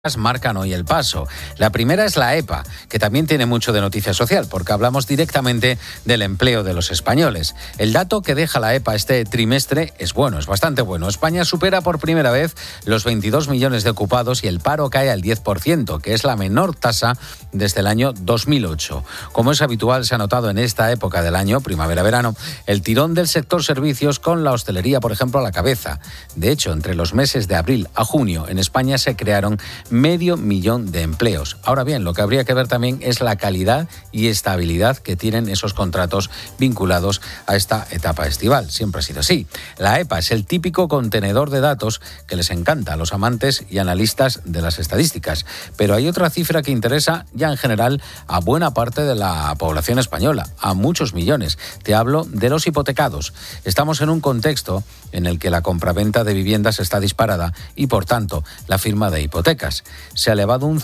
Marcan hoy el paso. La primera es la EPA, que también tiene mucho de noticia social, porque hablamos directamente del empleo de los españoles. El dato que deja la EPA este trimestre es bueno, es bastante bueno. España supera por primera vez los 22 millones de ocupados y el paro cae al 10%, que es la menor tasa desde el año 2008. Como es habitual, se ha notado en esta época del año, primavera-verano, el tirón del sector servicios con la hostelería, por ejemplo, a la cabeza. De hecho, entre los meses de abril a junio, en España se crearon 500.000 de empleos. Ahora bien, lo que habría que ver también es la calidad y estabilidad que tienen esos contratos vinculados a esta etapa estival. Siempre ha sido así. La EPA es el típico contenedor de datos que les encanta a los amantes y analistas de las estadísticas. Pero hay otra cifra que interesa ya en general a buena parte de la población española, a muchos millones. Te hablo de los hipotecados. Estamos en un contexto en el que la compraventa de viviendas está disparada y, por tanto, la firma de hipotecas se ha elevado un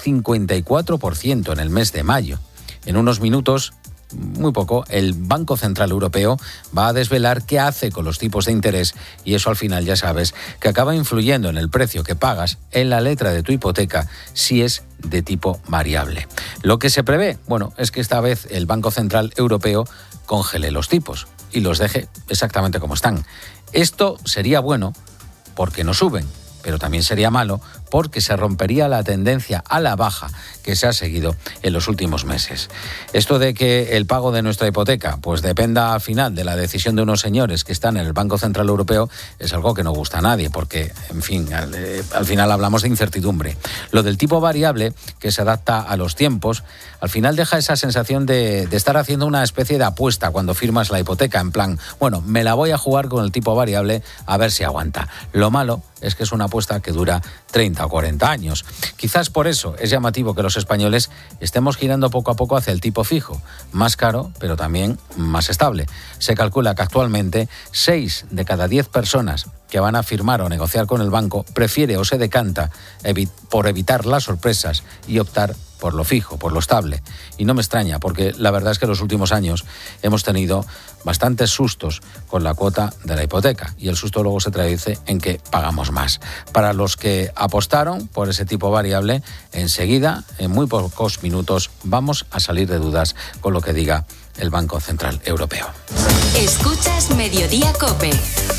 54% en el mes de mayo. En unos minutos, muy poco, el Banco Central Europeo va a desvelar qué hace con los tipos de interés y eso al final ya sabes que acaba influyendo en el precio que pagas en la letra de tu hipoteca si es de tipo variable. Lo que se prevé, es que esta vez el Banco Central Europeo congele los tipos y los deje exactamente como están. Esto sería bueno porque no suben, pero también sería malo porque se rompería la tendencia a la baja que se ha seguido en los últimos meses. Esto de que el pago de nuestra hipoteca dependa al final de la decisión de unos señores que están en el Banco Central Europeo es algo que no gusta a nadie porque, en fin, al final hablamos de incertidumbre. Lo del tipo variable, que se adapta a los tiempos, al final deja esa sensación de estar haciendo una especie de apuesta cuando firmas la hipoteca, en plan, me la voy a jugar con el tipo variable a ver si aguanta. Lo malo es que es una apuesta que dura 30 o 40 años. Quizás por eso es llamativo que los españoles estemos girando poco a poco hacia el tipo fijo, más caro, pero también más estable. Se calcula que actualmente 6 de cada 10 personas que van a firmar o negociar con el banco prefiere o se decanta por evitar las sorpresas y optar por lo fijo, por lo estable. Y no me extraña, porque la verdad es que en los últimos años hemos tenido bastantes sustos con la cuota de la hipoteca y el susto luego se traduce en que pagamos más. Para los que apostaron por ese tipo variable, enseguida, en muy pocos minutos, vamos a salir de dudas con lo que diga el Banco Central Europeo. Escuchas Mediodía COPE.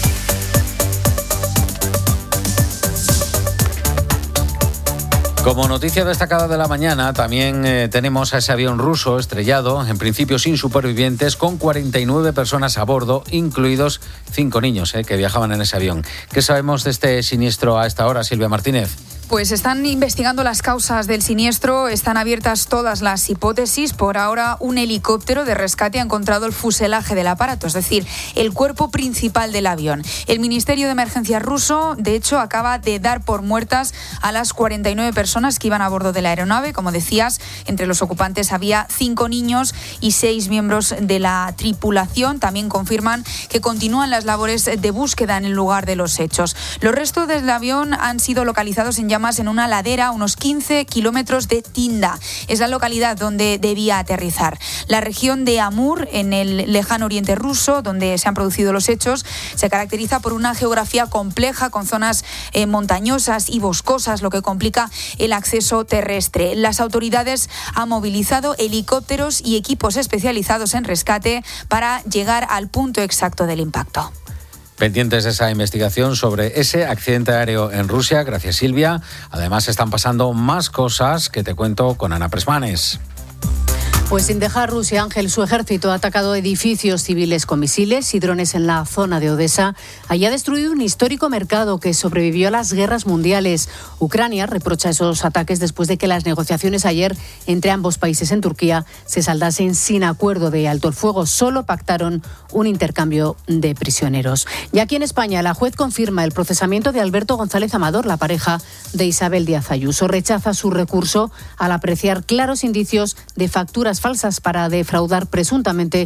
Como noticia destacada de la mañana, también tenemos a ese avión ruso estrellado, en principio sin supervivientes, con 49 personas a bordo, incluidos 5 niños que viajaban en ese avión. ¿Qué sabemos de este siniestro a esta hora, Silvia Martínez? Pues están investigando las causas del siniestro, están abiertas todas las hipótesis. Por ahora, un helicóptero de rescate ha encontrado el fuselaje del aparato, es decir, el cuerpo principal del avión. El Ministerio de Emergencias ruso, de hecho, acaba de dar por muertas a las 49 personas que iban a bordo de la aeronave. Como decías, entre los ocupantes había 5 niños y 6 miembros de la tripulación. También confirman que continúan las labores de búsqueda en el lugar de los hechos. Los restos del avión han sido localizados en en una ladera a unos 15 kilómetros de Tinda. Es la localidad donde debía aterrizar. La región de Amur, en el lejano oriente ruso, donde se han producido los hechos, se caracteriza por una geografía compleja con zonas montañosas y boscosas, lo que complica el acceso terrestre. Las autoridades han movilizado helicópteros y equipos especializados en rescate para llegar al punto exacto del impacto. Pendientes de esa investigación sobre ese accidente aéreo en Rusia. Gracias, Silvia. Además, están pasando más cosas que te cuento con Ana Presmanes. Pues sin dejar Rusia, Ángel, su ejército ha atacado edificios civiles con misiles y drones en la zona de Odessa. Allí ha destruido un histórico mercado que sobrevivió a las guerras mundiales. Ucrania reprocha esos ataques después de que las negociaciones ayer entre ambos países en Turquía se saldasen sin acuerdo de alto el fuego. Solo pactaron un intercambio de prisioneros. Y aquí en España, la juez confirma el procesamiento de Alberto González Amador, la pareja de Isabel Díaz Ayuso. Rechaza su recurso al apreciar claros indicios de facturas falsas para defraudar presuntamente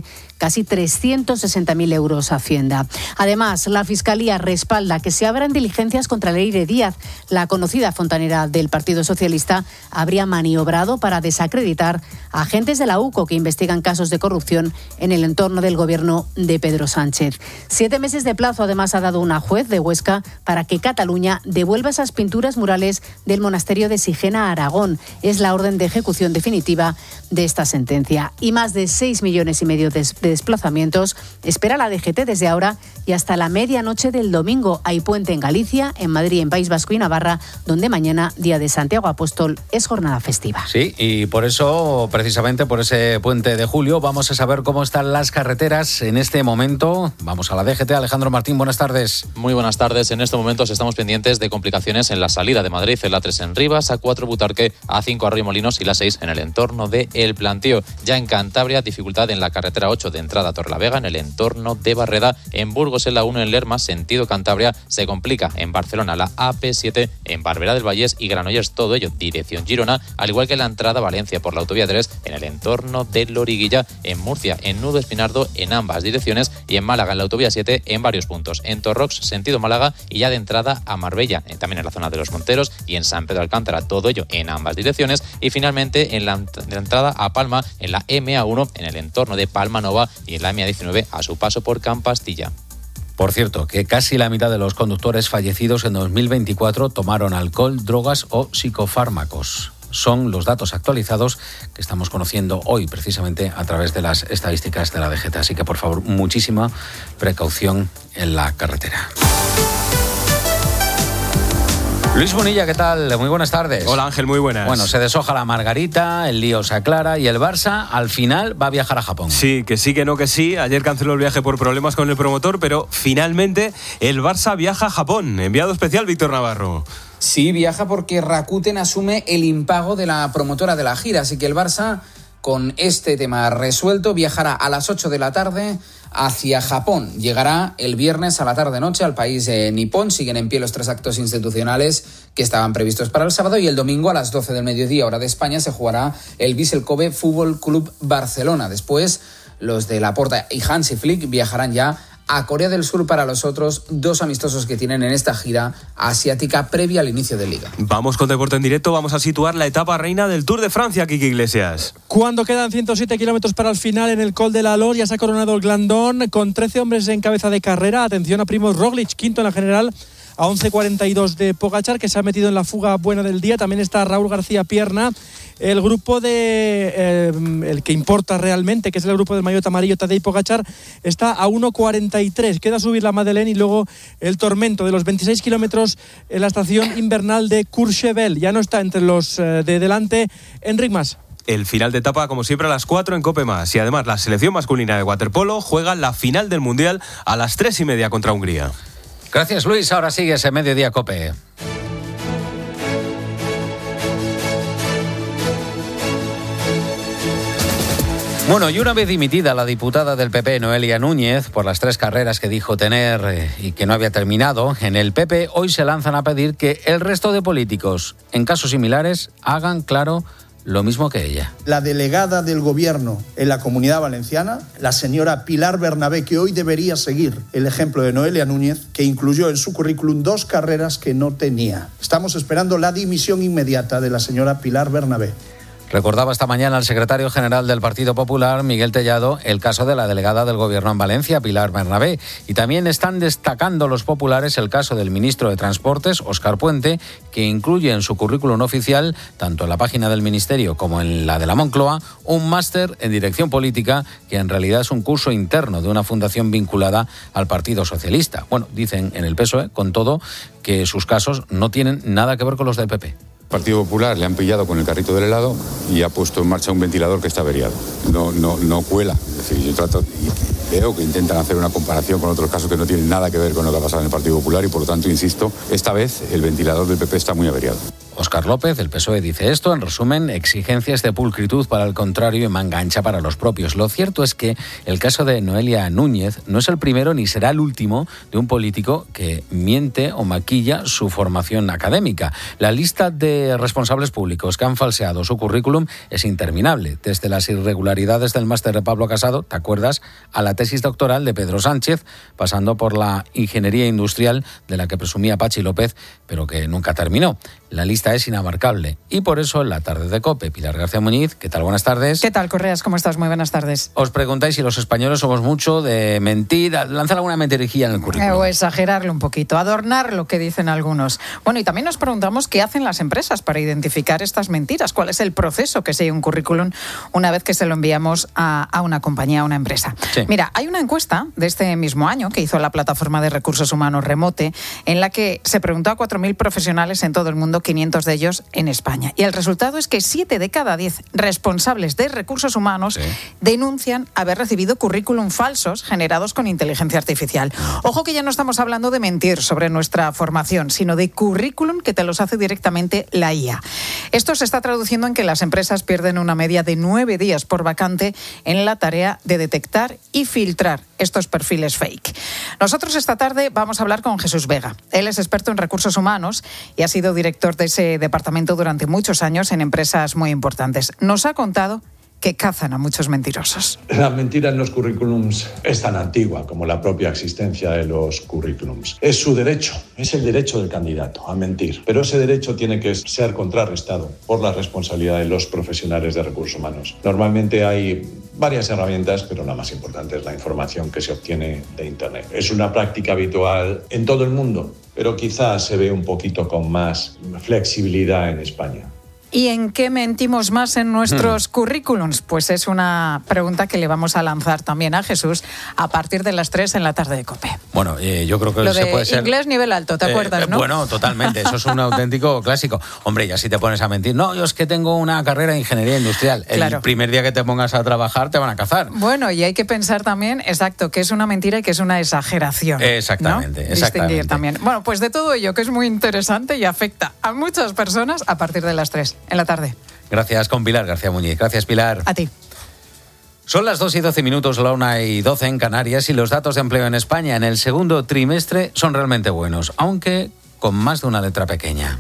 casi 360.000 euros a Hacienda. Además, la Fiscalía respalda que se abran diligencias contra Leire Díaz. La conocida fontanera del Partido Socialista habría maniobrado para desacreditar a agentes de la UCO que investigan casos de corrupción en el entorno del gobierno de Pedro Sánchez. 7 meses de plazo, además, ha dado una juez de Huesca para que Cataluña devuelva esas pinturas murales del monasterio de Sigena a Aragón. Es la orden de ejecución definitiva de esta sentencia. Y más de 6,5 millones de desplazamientos espera la DGT desde ahora y hasta la medianoche del domingo. Hay puente en Galicia, en Madrid, en País Vasco y Navarra, donde mañana, día de Santiago Apóstol, es jornada festiva. Sí, y por eso, precisamente por ese puente de julio, vamos a saber cómo están las carreteras en este momento. Vamos a la DGT. Alejandro Martín, buenas tardes. Muy buenas tardes. En estos momentos estamos pendientes de complicaciones en la salida de Madrid, en la 3 en Rivas, A4 Butarque, A5 Arroyo-Molinos y la 6 en el entorno de El Plantío. Ya en Cantabria, dificultad en la carretera 8 de entrada a Torrelavega, en el entorno de Barreda. En Burgos, en la 1 en Lerma, sentido Cantabria, se complica en Barcelona la AP7, en Barberá del Vallés y Granollers, todo ello dirección Girona, al igual que la entrada a Valencia por la autovía 3 en el entorno de Loriguilla. En Murcia, en Nudo Espinardo, en ambas direcciones, y en Málaga, en la autovía 7, en varios puntos. En Torrox, sentido Málaga, y ya de entrada a Marbella, también en la zona de los Monteros, y en San Pedro Alcántara, todo ello en ambas direcciones. Y finalmente en la entrada a Palma, en la MA1, en el entorno de Palma Nova, y en la MA19 a su paso por Campastilla. Por cierto, que casi la mitad de los conductores fallecidos en 2024 tomaron alcohol, drogas o psicofármacos. Son los datos actualizados que estamos conociendo hoy, precisamente a través de las estadísticas de la DGT. Así que, por favor, muchísima precaución en la carretera. Luis Bonilla, ¿qué tal? Muy buenas tardes. Hola Ángel, muy buenas. Bueno, se deshoja la margarita, el lío se aclara y el Barça al final va a viajar a Japón. Sí, que no, que sí. Ayer canceló el viaje por problemas con el promotor, pero finalmente el Barça viaja a Japón. Enviado especial Víctor Navarro. Sí, viaja porque Rakuten asume el impago de la promotora de la gira, así que el Barça, con este tema resuelto, viajará a las 8 de la tarde hacia Japón. Llegará el viernes a la tarde-noche al país nipón. Siguen en pie los 3 actos institucionales que estaban previstos para el sábado, y el domingo a las 12 del mediodía, hora de España, se jugará el Vissel Kobe Fútbol Club Barcelona. Después, los de Laporta y Hansi Flick viajarán ya a Corea del Sur para los otros 2 amistosos que tienen en esta gira asiática previa al inicio de Liga. Vamos con deporte en directo, vamos a situar la etapa reina del Tour de Francia, Kiki Iglesias. Cuando quedan 107 kilómetros para el final en el Col de la Lor, ya se ha coronado el Glandón con 13 hombres en cabeza de carrera. Atención a Primož Roglic, quinto en la general, a 11.42 de Pogačar, que se ha metido en la fuga buena del día. También está Raúl García Pierna. El grupo el que importa realmente, que es el grupo del maillot amarillo, Tadej Pogačar, está a 1.43. Queda subir la Madeleine y luego el tormento de los 26 kilómetros en la estación invernal de Courchevel. Ya no está entre los de delante Enric Mas. El final de etapa, como siempre, a las 4 en COPE+. Y además, la selección masculina de waterpolo juega la final del Mundial a las 3:30 contra Hungría. Gracias, Luis. Ahora sigues en Mediodía COPE. Bueno, y una vez dimitida la diputada del PP, Noelia Núñez, por las 3 carreras que dijo tener y que no había terminado, en el PP hoy se lanzan a pedir que el resto de políticos, en casos similares, hagan claro lo mismo que ella. La delegada del Gobierno en la Comunidad Valenciana, la señora Pilar Bernabé, que hoy debería seguir el ejemplo de Noelia Núñez, que incluyó en su currículum 2 carreras que no tenía. Estamos esperando la dimisión inmediata de la señora Pilar Bernabé. Recordaba esta mañana el secretario general del Partido Popular, Miguel Tellado, el caso de la delegada del Gobierno en Valencia, Pilar Bernabé. Y también están destacando los populares el caso del ministro de Transportes, Óscar Puente, que incluye en su currículum oficial, tanto en la página del Ministerio como en la de la Moncloa, un máster en dirección política, que en realidad es un curso interno de una fundación vinculada al Partido Socialista. Bueno, dicen en el PSOE, con todo, que sus casos no tienen nada que ver con los del PP. Partido Popular le han pillado con el carrito del helado y ha puesto en marcha un ventilador que está averiado. No cuela. Es decir, yo trato y veo que intentan hacer una comparación con otros casos que no tienen nada que ver con lo que ha pasado en el Partido Popular y, por lo tanto, insisto, esta vez el ventilador del PP está muy averiado. Óscar López, del PSOE, dice esto. En resumen, exigencias de pulcritud para el contrario y manga ancha para los propios. Lo cierto es que el caso de Noelia Núñez no es el primero ni será el último de un político que miente o maquilla su formación académica. La lista de responsables públicos que han falseado su currículum es interminable. Desde las irregularidades del máster de Pablo Casado, ¿te acuerdas?, a la tesis doctoral de Pedro Sánchez, pasando por la ingeniería industrial de la que presumía Pachi López, pero que nunca terminó. La lista es inabarcable y por eso en la tarde de COPE, Pilar García Muñiz, ¿qué tal? Buenas tardes. ¿Qué tal, Correas? ¿Cómo estás? Muy buenas tardes. Os preguntáis si los españoles somos mucho de mentir, lanzar alguna mentirijilla en el currículum. O exagerarlo un poquito, adornar lo que dicen algunos. Bueno, y también nos preguntamos qué hacen las empresas para identificar estas mentiras, cuál es el proceso que sigue un currículum una vez que se lo enviamos a una compañía, a una empresa. Sí. Mira, hay una encuesta de este mismo año que hizo la plataforma de recursos humanos Remote, en la que se preguntó a 4.000 profesionales en todo el mundo, 500 de ellos en España. Y el resultado es que 7 de cada 10 responsables de recursos humanos denuncian haber recibido currículum falsos generados con inteligencia artificial. Ojo que ya no estamos hablando de mentir sobre nuestra formación, sino de currículum que te los hace directamente la IA. Esto se está traduciendo en que las empresas pierden una media de 9 días por vacante en la tarea de detectar y filtrar estos perfiles fake. Nosotros esta tarde vamos a hablar con Jesús Vega. Él es experto en recursos humanos y ha sido director de ese departamento durante muchos años en empresas muy importantes. Nos ha contado que cazan a muchos mentirosos. La mentira en los currículums es tan antigua como la propia existencia de los currículums. Es su derecho, es el derecho del candidato a mentir, pero ese derecho tiene que ser contrarrestado por la responsabilidad de los profesionales de recursos humanos. Normalmente hay varias herramientas, pero la más importante es la información que se obtiene de Internet. Es una práctica habitual en todo el mundo, pero quizás se ve un poquito con más flexibilidad en España. ¿Y en qué mentimos más en nuestros currículums? Pues es una pregunta que le vamos a lanzar también a Jesús a partir de las 3 en la tarde de COPE. Bueno, yo creo que lo se de puede ser... inglés nivel alto, ¿te acuerdas, no? Bueno, totalmente, eso es un auténtico clásico. Hombre, ya si te pones a mentir, no, yo es que tengo una carrera de ingeniería industrial. Claro. El primer día que te pongas a trabajar te van a cazar. Bueno, y hay que pensar también, exacto, que es una mentira y que es una exageración. Exactamente, ¿no? exactamente. Distinguir también. Bueno, pues de todo ello, que es muy interesante y afecta a muchas personas a partir de las 3 en la tarde. Gracias, con Pilar García Muñiz. Gracias, Pilar. A ti. Son las 2:12, la 1:12 en Canarias y los datos de empleo en España en el segundo trimestre son realmente buenos, aunque con más de una letra pequeña.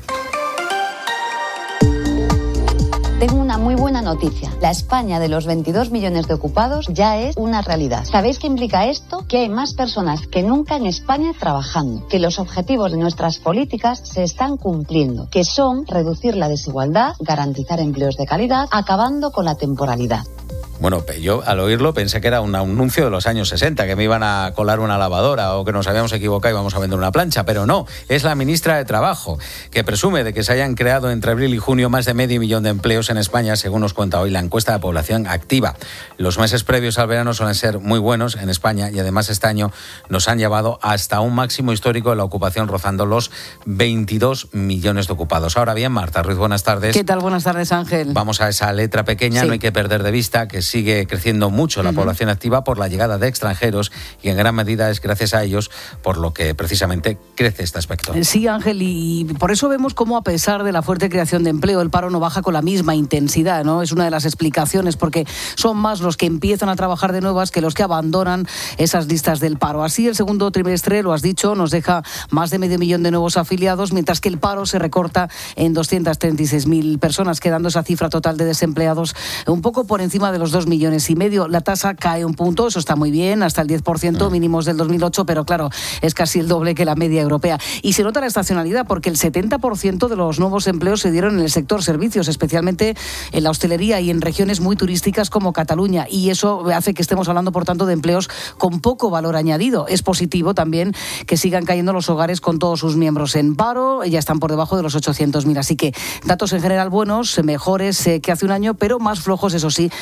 Tengo una muy buena noticia. La España de los 22 millones de ocupados ya es una realidad. ¿Sabéis qué implica esto? Que hay más personas que nunca en España trabajando, que los objetivos de nuestras políticas se están cumpliendo, que son reducir la desigualdad, garantizar empleos de calidad, acabando con la temporalidad. Bueno, yo al oírlo pensé que era un anuncio de los años 60, que me iban a colar una lavadora o que nos habíamos equivocado y íbamos a vender una plancha, pero no, es la ministra de Trabajo, que presume de que se hayan creado entre abril y junio más de 500.000 de empleos en España, según nos cuenta hoy la encuesta de población activa. Los meses previos al verano suelen ser muy buenos en España y además este año nos han llevado hasta un máximo histórico de la ocupación, rozando los 22 millones de ocupados. Ahora bien, Marta Ruiz, buenas tardes. ¿Qué tal? Buenas tardes, Ángel. Vamos a esa letra pequeña, sí. No hay que perder de vista que sigue creciendo mucho la población activa por la llegada de extranjeros y en gran medida es gracias a ellos por lo que precisamente crece este aspecto. Sí, Ángel, y por eso vemos cómo a pesar de la fuerte creación de empleo el paro no baja con la misma intensidad, ¿no? Es una de las explicaciones porque son más los que empiezan a trabajar de nuevas que los que abandonan esas listas del paro. Así el segundo trimestre, lo has dicho, nos deja más de 500.000 de nuevos afiliados, mientras que el paro se recorta en 236.000 personas, quedando esa cifra total de desempleados un poco por encima de los 2,5 millones. La tasa cae un punto, eso está muy bien, hasta el 10%, mínimos del 2008, pero claro, es casi el doble que la media europea. Y se nota la estacionalidad porque el 70% de los nuevos empleos se dieron en el sector servicios, especialmente en la hostelería y en regiones muy turísticas como Cataluña, y eso hace que estemos hablando, por tanto, de empleos con poco valor añadido. Es positivo también que sigan cayendo los hogares con todos sus miembros en paro, ya están por debajo de los 800.000, así que datos en general buenos, mejores que hace un año, pero más flojos, eso sí, que los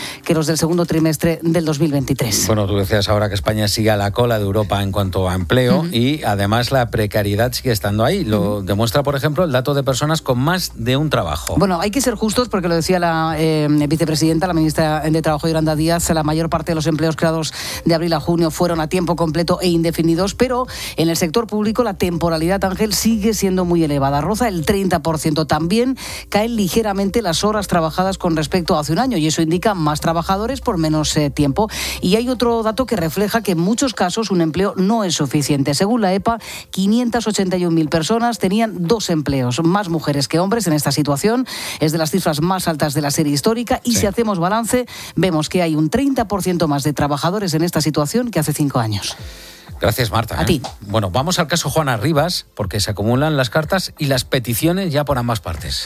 del segundo trimestre del 2023. Bueno, tú decías ahora que España sigue a la cola de Europa en cuanto a empleo y además la precariedad sigue estando ahí. Lo demuestra, por ejemplo, el dato de personas con más de un trabajo. Bueno, hay que ser justos porque lo decía la vicepresidenta, la ministra de Trabajo, Yolanda Díaz, la mayor parte de los empleos creados de abril a junio fueron a tiempo completo e indefinidos, pero en el sector público la temporalidad, Ángel, sigue siendo muy elevada. Roza el 30%. También caen ligeramente las horas trabajadas con respecto a hace un año y eso indica más trabajadores por menos tiempo. Y hay otro dato que refleja que en muchos casos un empleo no es suficiente. Según la EPA, 581.000 personas tenían 2 empleos. Más mujeres que hombres en esta situación. Es de las cifras más altas de la serie histórica y si hacemos balance, vemos que hay un 30% más de trabajadores en esta situación que hace 5 años. Gracias, Marta. A ti. Bueno, vamos al caso Juana Rivas, porque se acumulan las cartas y las peticiones ya por ambas partes.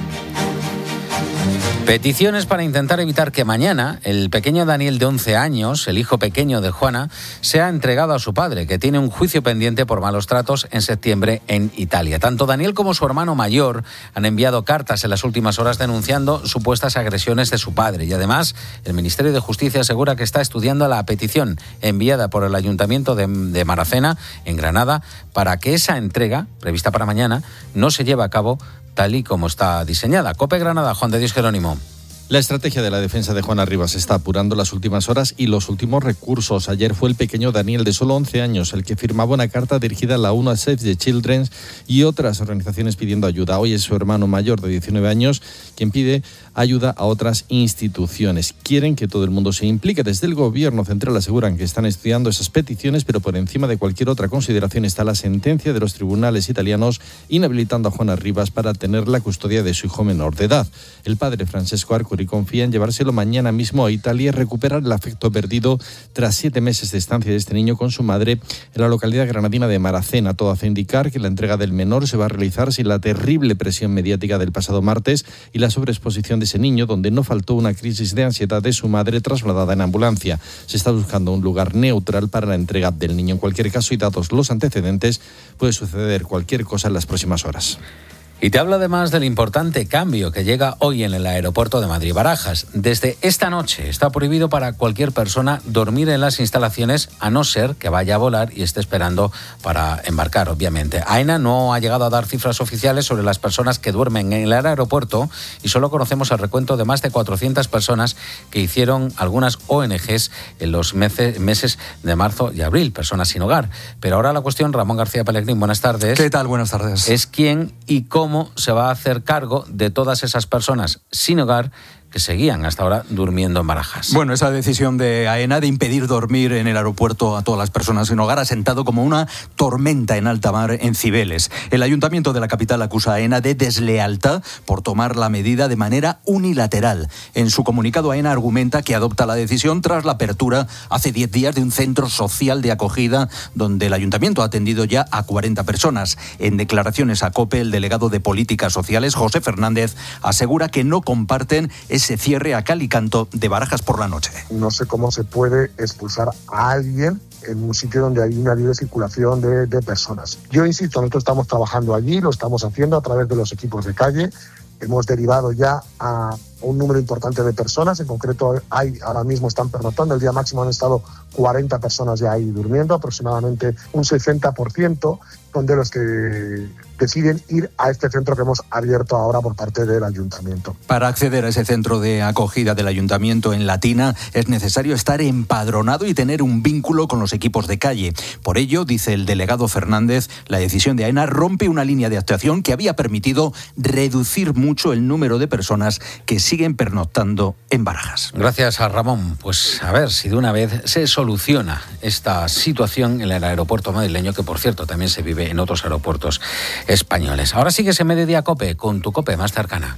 Peticiones para intentar evitar que mañana el pequeño Daniel de 11 años, el hijo pequeño de Juana, sea entregado a su padre, que tiene un juicio pendiente por malos tratos en septiembre en Italia. Tanto Daniel como su hermano mayor han enviado cartas en las últimas horas denunciando supuestas agresiones de su padre. Y además, el Ministerio de Justicia asegura que está estudiando la petición enviada por el Ayuntamiento de Maracena, en Granada, para que esa entrega, prevista para mañana, no se lleve a cabo tal y como está diseñada. COPE Granada, Juan de Dios Jerónimo. La estrategia de la defensa de Juana Rivas está apurando las últimas horas y los últimos recursos. Ayer fue el pequeño Daniel, de solo 11 años, el que firmaba una carta dirigida a la ONU, a Save the Children y otras organizaciones pidiendo ayuda. Hoy es su hermano mayor, de 19 años, quien pide ayuda a otras instituciones. Quieren que todo el mundo se implique. Desde el Gobierno central aseguran que están estudiando esas peticiones, pero por encima de cualquier otra consideración está la sentencia de los tribunales italianos inhabilitando a Juana Rivas para tener la custodia de su hijo menor de edad. El padre Francesco Arcuri confía en llevárselo mañana mismo a Italia y recuperar el afecto perdido tras 7 meses de estancia de este niño con su madre en la localidad granadina de Maracena. Todo hace indicar que la entrega del menor se va a realizar sin la terrible presión mediática del pasado martes y la sobreexposición de ese niño, donde no faltó una crisis de ansiedad de su madre trasladada en ambulancia. Se está buscando un lugar neutral para la entrega del niño. En cualquier caso, y dados los antecedentes, puede suceder cualquier cosa en las próximas horas. Y te hablo además del importante cambio que llega hoy en el aeropuerto de Madrid-Barajas. Desde esta noche está prohibido para cualquier persona dormir en las instalaciones, a no ser que vaya a volar y esté esperando para embarcar, obviamente. AENA no ha llegado a dar cifras oficiales sobre las personas que duermen en el aeropuerto y solo conocemos el recuento de más de 400 personas que hicieron algunas ONGs en los meses de marzo y abril, personas sin hogar. Pero ahora la cuestión, Ramón García Pellegrín, buenas tardes. ¿Qué tal? Buenas tardes. Es quién y cómo se va a hacer cargo de todas esas personas sin hogar que seguían hasta ahora durmiendo en Barajas. Bueno, esa decisión de AENA de impedir dormir en el aeropuerto a todas las personas sin hogar ha sentado como una tormenta en alta mar en Cibeles. El ayuntamiento de la capital acusa a AENA de deslealtad por tomar la medida de manera unilateral. En su comunicado, AENA argumenta que adopta la decisión tras la apertura hace 10 días de un centro social de acogida donde el ayuntamiento ha atendido ya a 40 personas. En declaraciones a COPE, el delegado de Políticas Sociales, José Fernández, asegura que no comparten ese cierre a cal y canto de Barajas por la noche. No sé cómo se puede expulsar a alguien en un sitio donde hay una libre circulación de personas. Yo insisto, nosotros estamos trabajando allí, lo estamos haciendo a través de los equipos de calle. Hemos derivado ya a un número importante de personas, en concreto ahora mismo están pernoctando, el día máximo han estado 40 personas ya ahí durmiendo, aproximadamente un 60% son de los que deciden ir a este centro que hemos abierto ahora por parte del ayuntamiento. Para acceder a ese centro de acogida del ayuntamiento en Latina es necesario estar empadronado y tener un vínculo con los equipos de calle. Por ello, dice el delegado Fernández, la decisión de AENA rompe una línea de actuación que había permitido reducir mucho el número de personas que siguen pernoctando en Barajas. Gracias a Ramón. Pues a ver si de una vez se soluciona esta situación en el aeropuerto madrileño, que por cierto también se vive en otros aeropuertos españoles. Ahora sigues en Mediodía COPE con tu COPE más cercana.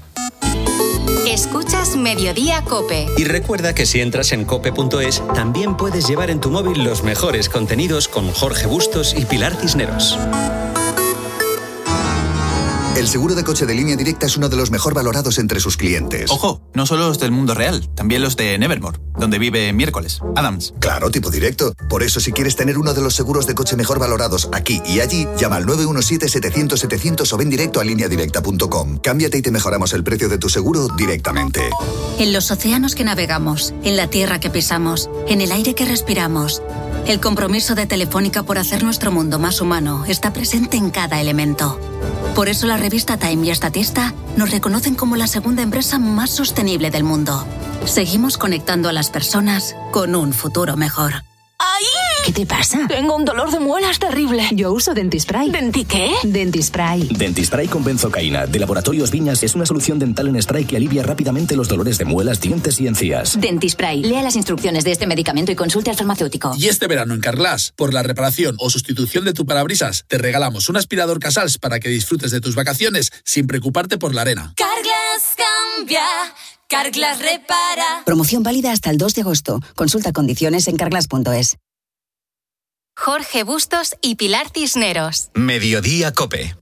Escuchas Mediodía COPE. Y recuerda que si entras en cope.es, también puedes llevar en tu móvil los mejores contenidos con Jorge Bustos y Pilar Cisneros. El seguro de coche de Línea Directa es uno de los mejor valorados entre sus clientes. Ojo, no solo los del mundo real, también los de Nevermore, donde vive Miércoles, Adams. Claro, tipo directo. Por eso, si quieres tener uno de los seguros de coche mejor valorados aquí y allí, llama al 917-700-700 o ven directo a lineadirecta.com. Cámbiate y te mejoramos el precio de tu seguro directamente. En los océanos que navegamos, en la tierra que pisamos, en el aire que respiramos, el compromiso de Telefónica por hacer nuestro mundo más humano está presente en cada elemento. Por eso la revista Time y Statista nos reconocen como la segunda empresa más sostenible del mundo. Seguimos conectando a las personas con un futuro mejor. ¡Ay! ¿Qué te pasa? Tengo un dolor de muelas terrible. Yo uso Dentispray. ¿Denti qué? Dentispray. Dentispray con benzocaína, de Laboratorios Viñas, es una solución dental en spray que alivia rápidamente los dolores de muelas, dientes y encías. Dentispray. Lea las instrucciones de este medicamento y consulte al farmacéutico. Y este verano en Carglass, por la reparación o sustitución de tu parabrisas, te regalamos un aspirador Casals para que disfrutes de tus vacaciones sin preocuparte por la arena. Carglass cambia. Carglass repara. Promoción válida hasta el 2 de agosto. Consulta condiciones en carglass.es. Jorge Bustos y Pilar Cisneros. Mediodía COPE.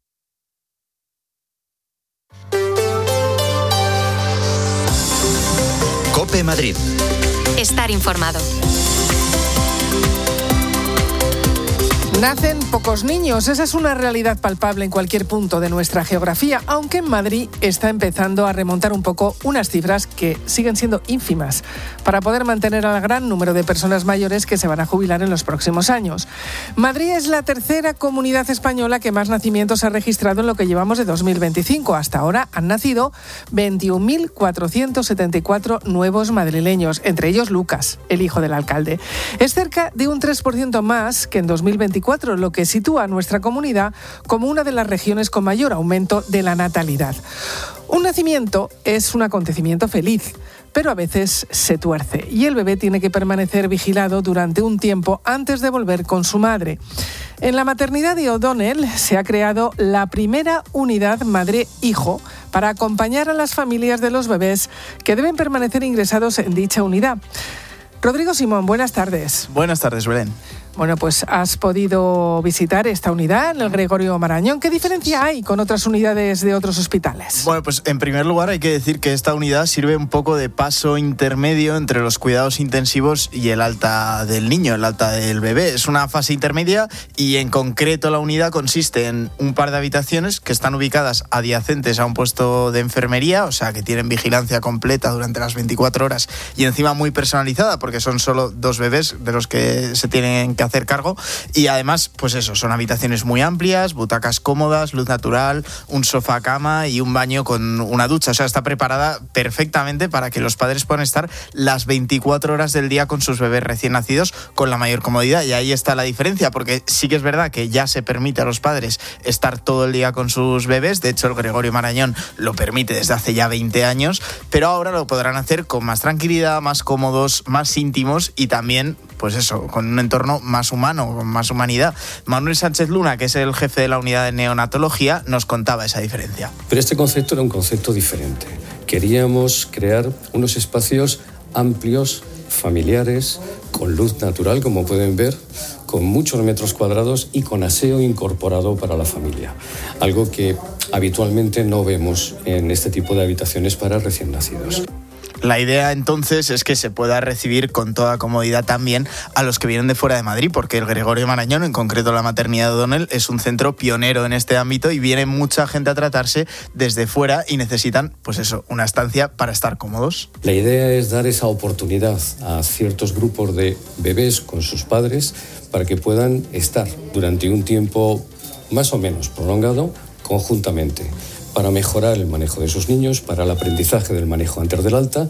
COPE Madrid. Estar informado. Nacen pocos niños, esa es una realidad palpable en cualquier punto de nuestra geografía, aunque en Madrid está empezando a remontar un poco unas cifras que siguen siendo ínfimas para poder mantener al gran número de personas mayores que se van a jubilar en los próximos años. Madrid es la tercera comunidad española que más nacimientos ha registrado en lo que llevamos de 2025. Hasta ahora han nacido 21.474 nuevos madrileños, entre ellos Lucas, el hijo del alcalde. Es cerca de un 3% más que en 2024, lo que sitúa a nuestra comunidad como una de las regiones con mayor aumento de la natalidad. Un nacimiento es un acontecimiento feliz, pero a veces se tuerce y el bebé tiene que permanecer vigilado durante un tiempo antes de volver con su madre. En la maternidad de O'Donnell se ha creado la primera unidad madre-hijo para acompañar a las familias de los bebés que deben permanecer ingresados en dicha unidad. Rodrigo Simón, buenas tardes. Buenas tardes, Belén. Bueno, pues has podido visitar esta unidad en el Gregorio Marañón. ¿Qué diferencia hay con otras unidades de otros hospitales? Bueno, pues en primer lugar hay que decir que esta unidad sirve un poco de paso intermedio entre los cuidados intensivos y el alta del niño, el alta del bebé. Es una fase intermedia y en concreto la unidad consiste en un par de habitaciones que están ubicadas adyacentes a un puesto de enfermería, o sea que tienen vigilancia completa durante las 24 horas y encima muy personalizada porque son solo 2 bebés de los que se tienen que hacer cargo y además, pues eso, son habitaciones muy amplias, butacas cómodas, luz natural, un sofá cama y un baño con una ducha, o sea, está preparada perfectamente para que los padres puedan estar las 24 horas del día con sus bebés recién nacidos con la mayor comodidad y ahí está la diferencia, porque sí que es verdad que ya se permite a los padres estar todo el día con sus bebés, de hecho el Gregorio Marañón lo permite desde hace ya 20 años, pero ahora lo podrán hacer con más tranquilidad, más cómodos, más íntimos y también, pues eso, con un entorno más humano, con más humanidad. Manuel Sánchez Luna, que es el jefe de la unidad de neonatología, nos contaba esa diferencia. Pero este concepto era un concepto diferente. Queríamos crear unos espacios amplios, familiares, con luz natural, como pueden ver, con muchos metros cuadrados y con aseo incorporado para la familia. Algo que habitualmente no vemos en este tipo de habitaciones para recién nacidos. La idea entonces es que se pueda recibir con toda comodidad también a los que vienen de fuera de Madrid, porque el Gregorio Marañón, en concreto la maternidad de O'Donnell, es un centro pionero en este ámbito y viene mucha gente a tratarse desde fuera y necesitan, pues eso, una estancia para estar cómodos. La idea es dar esa oportunidad a ciertos grupos de bebés con sus padres para que puedan estar durante un tiempo más o menos prolongado conjuntamente, para mejorar el manejo de sus niños, para el aprendizaje del manejo antes del alta.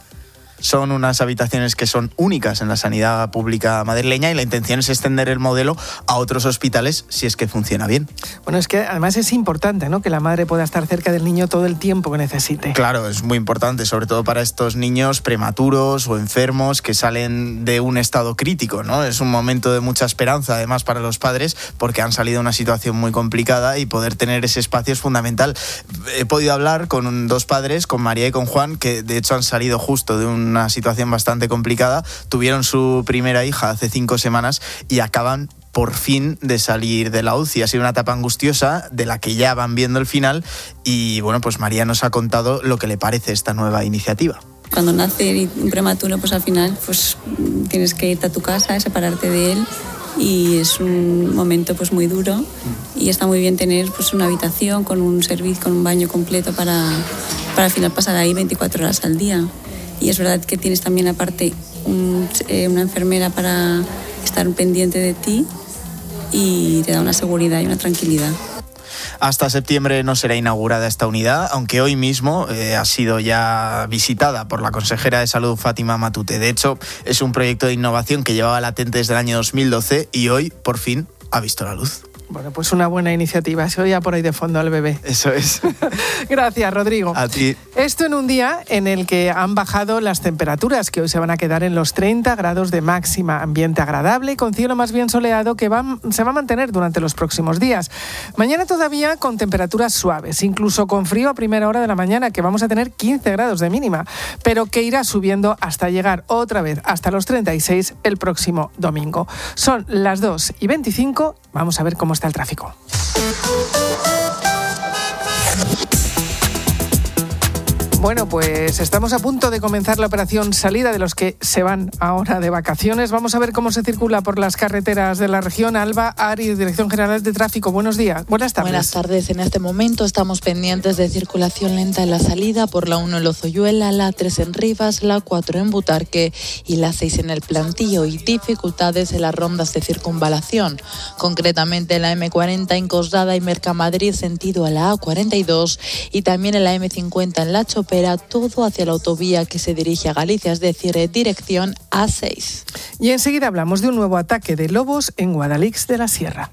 Son unas habitaciones que son únicas en la sanidad pública madrileña y la intención es extender el modelo a otros hospitales si es que funciona bien. Bueno, es que además es importante, ¿no?, que la madre pueda estar cerca del niño todo el tiempo que necesite. Claro, es muy importante, sobre todo para estos niños prematuros o enfermos que salen de un estado crítico, ¿no? Es un momento de mucha esperanza, además, para los padres, porque han salido de una situación muy complicada y poder tener ese espacio es fundamental. He podido hablar con 2 padres, con María y con Juan, que de hecho han salido justo de una situación bastante complicada, tuvieron su primera hija hace 5 semanas y acaban por fin de salir de la UCI. Ha sido una etapa angustiosa de la que ya van viendo el final y bueno, pues María nos ha contado lo que le parece esta nueva iniciativa. Cuando nace un prematuro, pues al final pues tienes que irte a tu casa, separarte de él, y es un momento pues muy duro, y está muy bien tener pues una habitación con un servicio, con un baño completo para al final pasar ahí 24 horas al día. Y es verdad que tienes también aparte una enfermera para estar pendiente de ti y te da una seguridad y una tranquilidad. Hasta septiembre no será inaugurada esta unidad, aunque hoy mismo ha sido ya visitada por la consejera de Salud, Fátima Matute. De hecho, es un proyecto de innovación que llevaba latente desde el año 2012 y hoy, por fin, ha visto la luz. Bueno, pues una buena iniciativa. Se oía por ahí de fondo al bebé. Eso es. Gracias, Rodrigo. A ti. Esto en un día en el que han bajado las temperaturas, que hoy se van a quedar en los 30 grados de máxima. Ambiente agradable, con cielo más bien soleado, que se va a mantener durante los próximos días. Mañana todavía con temperaturas suaves, incluso con frío a primera hora de la mañana, que vamos a tener 15 grados de mínima, pero que irá subiendo hasta llegar otra vez hasta los 36 el próximo domingo. Son las 2:25. Vamos a ver cómo está el tráfico. Bueno, pues estamos a punto de comenzar la operación salida de los que se van ahora de vacaciones. Vamos a ver cómo se circula por las carreteras de la región. Alba Ari, Dirección General de Tráfico. Buenos días. Buenas tardes. Buenas tardes. En este momento estamos pendientes de circulación lenta en la salida por la 1 en Lozoyuela, la 3 en Rivas, la 4 en Butarque y la 6 en El Plantío, y dificultades en las rondas de circunvalación. Concretamente la M40 en Coslada y Mercamadrid sentido a la A42 y también en la M50 en La Chopera, todo hacia la autovía que se dirige a Galicia, es decir, dirección A6. Y enseguida hablamos de un nuevo ataque de lobos en Guadalix de la Sierra.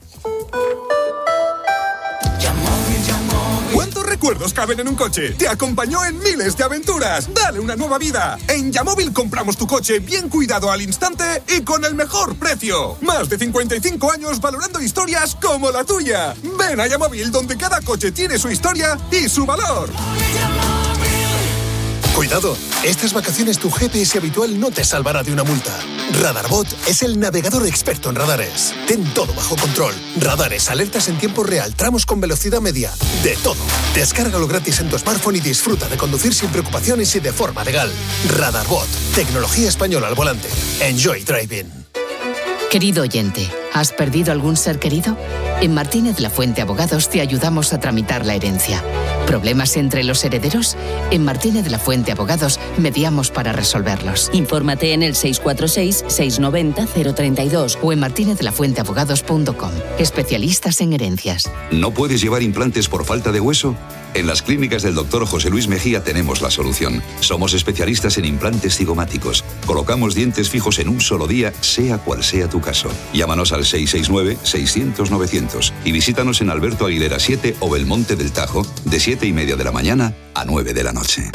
¿Cuántos recuerdos caben en un coche? Te acompañó en miles de aventuras. Dale una nueva vida. En Yamóvil compramos tu coche bien cuidado al instante y con el mejor precio. Más de 55 años valorando historias como la tuya. Ven a Yamóvil, donde cada coche tiene su historia y su valor. Cuidado, estas vacaciones tu GPS habitual no te salvará de una multa. Radarbot es el navegador experto en radares. Ten todo bajo control. Radares, alertas en tiempo real, tramos con velocidad media, de todo. Descárgalo gratis en tu smartphone y disfruta de conducir sin preocupaciones y de forma legal. Radarbot, tecnología española al volante. Enjoy driving. Querido oyente, ¿has perdido algún ser querido? En Martínez La Fuente Abogados te ayudamos a tramitar la herencia. ¿Problemas entre los herederos? En Martínez La Fuente Abogados mediamos para resolverlos. Infórmate en el 646-690-032 o en martinezlafuenteabogados.com. Especialistas en herencias. ¿No puedes llevar implantes por falta de hueso? En las clínicas del Dr. José Luis Mejía tenemos la solución. Somos especialistas en implantes cigomáticos. Colocamos dientes fijos en un solo día, sea cual sea tu caso. Llámanos al 669-600-900 y visítanos en Alberto Aguilera 7 o Belmonte del Tajo de 7:30 de la mañana a 9 de la noche.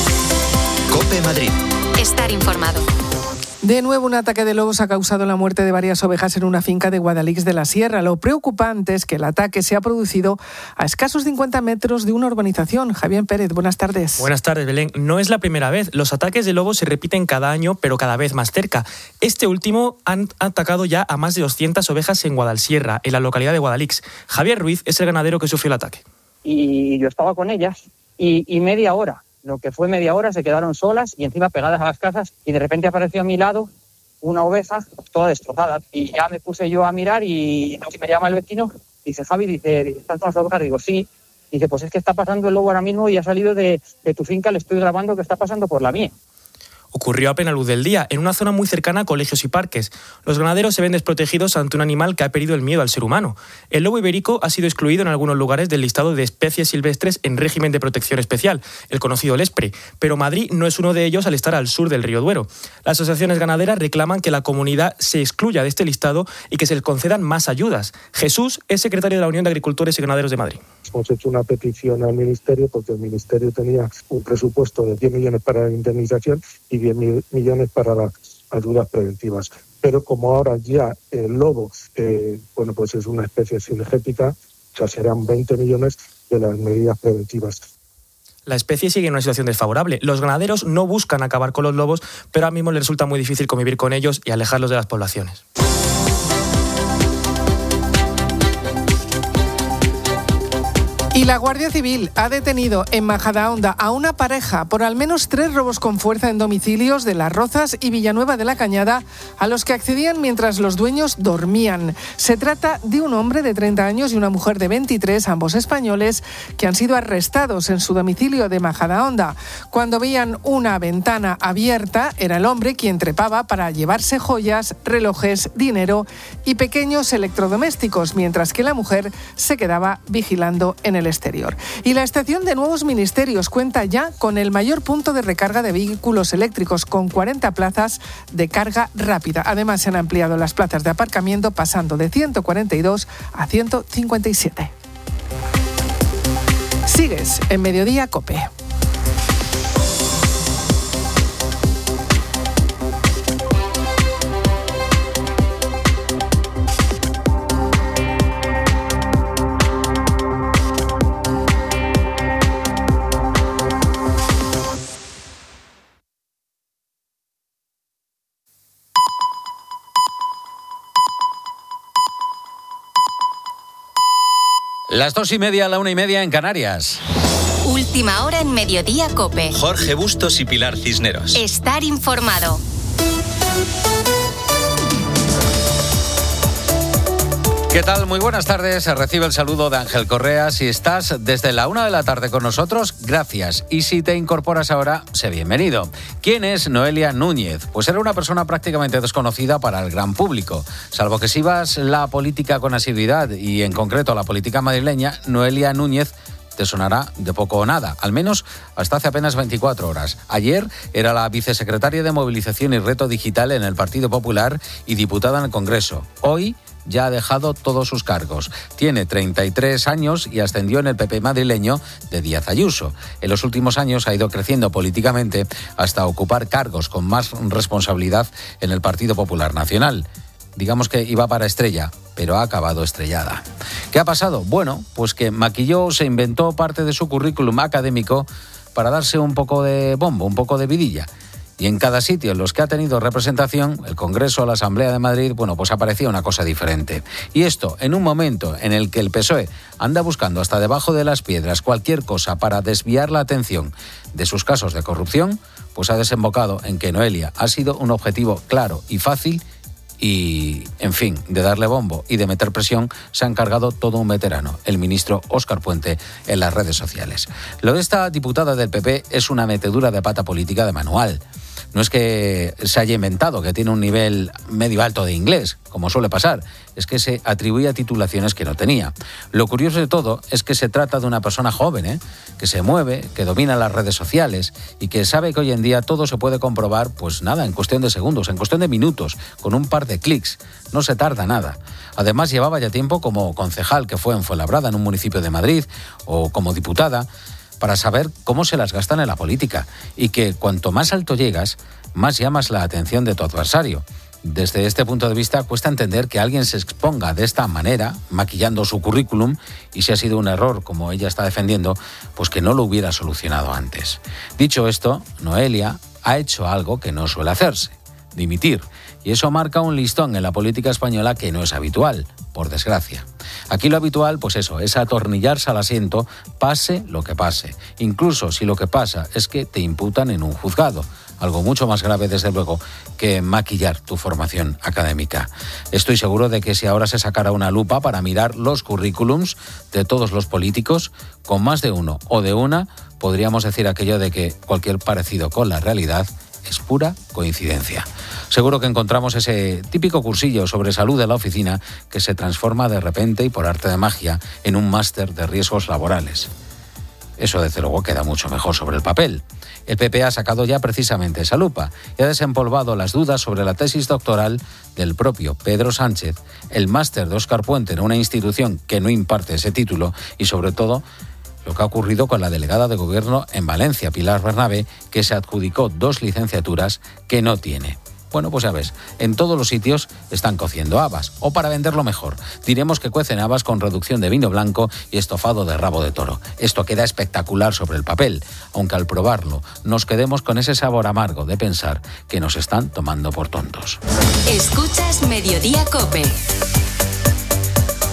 COPE Madrid. Estar informado. De nuevo, un ataque de lobos ha causado la muerte de varias ovejas en una finca de Guadalix de la Sierra. Lo preocupante es que el ataque se ha producido a escasos 50 metros de una urbanización. Javier Pérez, buenas tardes. Buenas tardes, Belén. No es la primera vez. Los ataques de lobos se repiten cada año, pero cada vez más cerca. Este último han atacado ya a más de 200 ovejas en Guadalsierra, en la localidad de Guadalix. Javier Ruiz es el ganadero que sufrió el ataque. Y yo estaba con ellas y media hora. Lo que fue media hora se quedaron solas y encima pegadas a las casas y de repente apareció a mi lado una oveja toda destrozada y ya me puse yo a mirar y me llama el vecino, dice Javi, dice ¿estás con las ovejas? Digo sí, dice pues es que está pasando el lobo ahora mismo y ha salido de tu finca, le estoy grabando que está pasando por la mía. Ocurrió a plena luz del día, en una zona muy cercana a colegios y parques. Los ganaderos se ven desprotegidos ante un animal que ha perdido el miedo al ser humano. El lobo ibérico ha sido excluido en algunos lugares del listado de especies silvestres en régimen de protección especial, el conocido LESPRE, pero Madrid no es uno de ellos al estar al sur del río Duero. Las asociaciones ganaderas reclaman que la comunidad se excluya de este listado y que se les concedan más ayudas. Jesús es secretario de la Unión de Agricultores y Ganaderos de Madrid. Hemos hecho una petición al Ministerio porque el Ministerio tenía un presupuesto de 10 millones para la indemnización y 10 millones para las ayudas preventivas. Pero como ahora ya el lobo pues es una especie cinegética, ya serán 20 millones de las medidas preventivas. La especie sigue en una situación desfavorable. Los ganaderos no buscan acabar con los lobos, pero ahora mismo les resulta muy difícil convivir con ellos y alejarlos de las poblaciones. Y la Guardia Civil ha detenido en Majadahonda a una pareja por al menos 3 robos con fuerza en domicilios de Las Rozas y Villanueva de la Cañada, a los que accedían mientras los dueños dormían. Se trata de un hombre de 30 años y una mujer de 23, ambos españoles, que han sido arrestados en su domicilio de Majadahonda. Cuando veían una ventana abierta, era el hombre quien trepaba para llevarse joyas, relojes, dinero y pequeños electrodomésticos, mientras que la mujer se quedaba vigilando en el exterior. Y la estación de Nuevos Ministerios cuenta ya con el mayor punto de recarga de vehículos eléctricos, con 40 plazas de carga rápida. Además, se han ampliado las plazas de aparcamiento, pasando de 142 a 157. Sigues en Mediodía COPE. Las 2:30, la 1:30 en Canarias. Última hora en Mediodía COPE. Jorge Bustos y Pilar Cisneros. Estar informado. ¿Qué tal? Muy buenas tardes. Recibe el saludo de Ángel Correa. Si estás desde la 1 de la tarde con nosotros, gracias. Y si te incorporas ahora, sé bienvenido. ¿Quién es Noelia Núñez? Pues era una persona prácticamente desconocida para el gran público. Salvo que sigas la política con asiduidad y en concreto la política madrileña, Noelia Núñez te sonará de poco o nada, al menos hasta hace apenas 24 horas. Ayer era la vicesecretaria de Movilización y Reto Digital en el Partido Popular y diputada en el Congreso. Hoy ya ha dejado todos sus cargos. Tiene 33 años y ascendió en el PP madrileño de Díaz Ayuso. En los últimos años ha ido creciendo políticamente hasta ocupar cargos con más responsabilidad en el Partido Popular Nacional. Digamos que iba para estrella, pero ha acabado estrellada. ¿Qué ha pasado? Bueno, pues que maquilló, se inventó parte de su currículum académico para darse un poco de bombo, un poco de vidilla. Y en cada sitio en los que ha tenido representación, el Congreso, la Asamblea de Madrid, bueno, pues aparecía una cosa diferente. Y esto en un momento en el que el PSOE anda buscando hasta debajo de las piedras cualquier cosa para desviar la atención de sus casos de corrupción, pues ha desembocado en que Noelia ha sido un objetivo claro y fácil y, en fin, de darle bombo y de meter presión se ha encargado todo un veterano, el ministro Óscar Puente, en las redes sociales. Lo de esta diputada del PP es una metedura de pata política de manual. No es que se haya inventado que tiene un nivel medio alto de inglés, como suele pasar, es que se atribuye a titulaciones que no tenía. Lo curioso de todo es que se trata de una persona joven, que se mueve, que domina las redes sociales y que sabe que hoy en día todo se puede comprobar, pues nada, en cuestión de segundos, en cuestión de minutos, con un par de clics. No se tarda nada. Además, llevaba ya tiempo como concejal, que fue en Fuenlabrada, en un municipio de Madrid, o como diputada, para saber cómo se las gastan en la política y que cuanto más alto llegas, más llamas la atención de tu adversario. Desde este punto de vista, cuesta entender que alguien se exponga de esta manera, maquillando su currículum, y si ha sido un error, como ella está defendiendo, pues que no lo hubiera solucionado antes. Dicho esto, Noelia ha hecho algo que no suele hacerse: dimitir. Y eso marca un listón en la política española que no es habitual, por desgracia. Aquí lo habitual, pues eso, es atornillarse al asiento, pase lo que pase. Incluso si lo que pasa es que te imputan en un juzgado. Algo mucho más grave, desde luego, que maquillar tu formación académica. Estoy seguro de que si ahora se sacara una lupa para mirar los currículums de todos los políticos, con más de uno o de una, podríamos decir aquello de que cualquier parecido con la realidad es pura coincidencia. Seguro que encontramos ese típico cursillo sobre salud de la oficina que se transforma de repente y por arte de magia en un máster de riesgos laborales. Eso desde luego queda mucho mejor sobre el papel. El PP ha sacado ya precisamente esa lupa y ha desempolvado las dudas sobre la tesis doctoral del propio Pedro Sánchez, el máster de Óscar Puente en una institución que no imparte ese título y sobre todo lo que ha ocurrido con la delegada de gobierno en Valencia, Pilar Bernabé, que se adjudicó 2 licenciaturas que no tiene. Bueno, pues ya ves, en todos los sitios están cociendo habas, o para venderlo mejor, diremos que cuecen habas con reducción de vino blanco y estofado de rabo de toro. Esto queda espectacular sobre el papel, aunque al probarlo nos quedemos con ese sabor amargo de pensar que nos están tomando por tontos. Escuchas Mediodía COPE.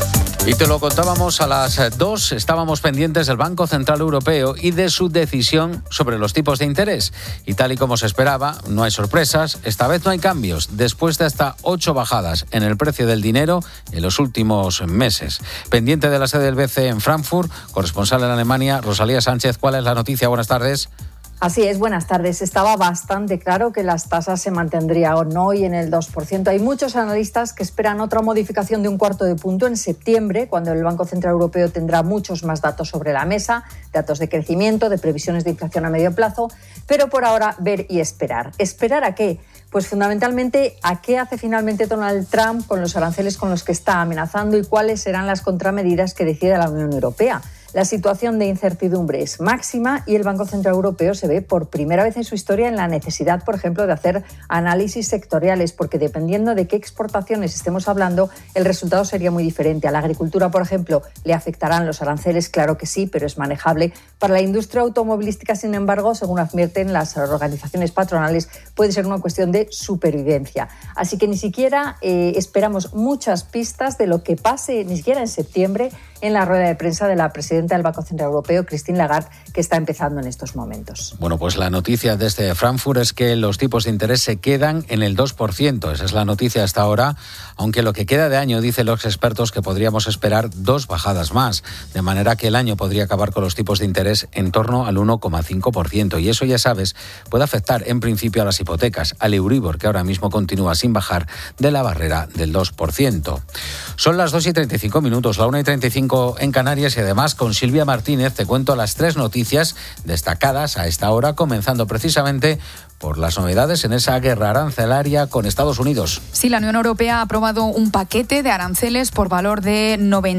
Y te lo contábamos a las 2, estábamos pendientes del Banco Central Europeo y de su decisión sobre los tipos de interés. Y tal y como se esperaba, no hay sorpresas, esta vez no hay cambios, después de hasta 8 bajadas en el precio del dinero en los últimos meses. Pendiente de la sede del BCE en Frankfurt, corresponsal en Alemania, Rosalía Sánchez, ¿cuál es la noticia? Buenas tardes. Así es, buenas tardes. Estaba bastante claro que las tasas se mantendrían hoy en el 2%. Hay muchos analistas que esperan otra modificación de 1/4 punto en septiembre, cuando el Banco Central Europeo tendrá muchos más datos sobre la mesa, datos de crecimiento, de previsiones de inflación a medio plazo, pero por ahora ver y esperar. ¿Esperar a qué? Pues fundamentalmente a qué hace finalmente Donald Trump con los aranceles con los que está amenazando y cuáles serán las contramedidas que decida la Unión Europea. La situación de incertidumbre es máxima y el Banco Central Europeo se ve por primera vez en su historia en la necesidad, por ejemplo, de hacer análisis sectoriales, porque dependiendo de qué exportaciones estemos hablando, el resultado sería muy diferente. A la agricultura, por ejemplo, le afectarán los aranceles, claro que sí, pero es manejable. Para la industria automovilística, sin embargo, según advierten las organizaciones patronales, puede ser una cuestión de supervivencia. Así que ni siquiera esperamos muchas pistas de lo que pase, ni siquiera en septiembre, en la rueda de prensa de la presidenta del Banco Central Europeo, Christine Lagarde, que está empezando en estos momentos. Bueno, pues la noticia desde Frankfurt es que los tipos de interés se quedan en el 2%. Esa es la noticia hasta ahora, aunque lo que queda de año, dicen los expertos, que podríamos esperar 2 bajadas más, de manera que el año podría acabar con los tipos de interés en torno al 1,5%. Y eso, ya sabes, puede afectar en principio a las hipotecas, al Euribor, que ahora mismo continúa sin bajar de la barrera del 2%. Son las 2:35, la 1:35 en Canarias, y además con Silvia Martínez te cuento las 3 noticias destacadas a esta hora, comenzando precisamente por las novedades en esa guerra arancelaria con Estados Unidos. Sí, la Unión Europea ha aprobado un paquete de aranceles por valor de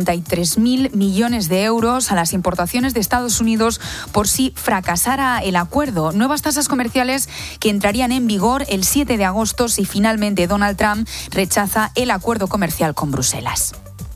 93.000 millones de euros a las importaciones de Estados Unidos por si fracasara el acuerdo. Nuevas tasas comerciales que entrarían en vigor el 7 de agosto si finalmente Donald Trump rechaza el acuerdo comercial con Bruselas.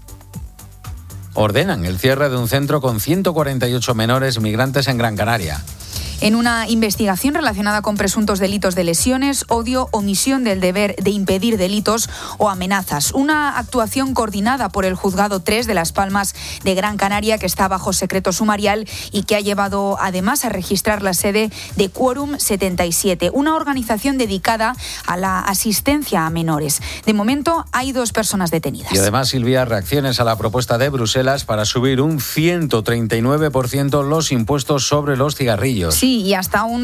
Ordenan el cierre de un centro con 148 menores migrantes en Gran Canaria. En una investigación relacionada con presuntos delitos de lesiones, odio, omisión del deber de impedir delitos o amenazas. Una actuación coordinada por el Juzgado 3 de Las Palmas de Gran Canaria, que está bajo secreto sumarial y que ha llevado además a registrar la sede de Quórum 77, una organización dedicada a la asistencia a menores. De momento hay 2 personas detenidas. Y además, Silvia, reacciones a la propuesta de Bruselas para subir un 139% los impuestos sobre los cigarrillos. Sí, y hasta un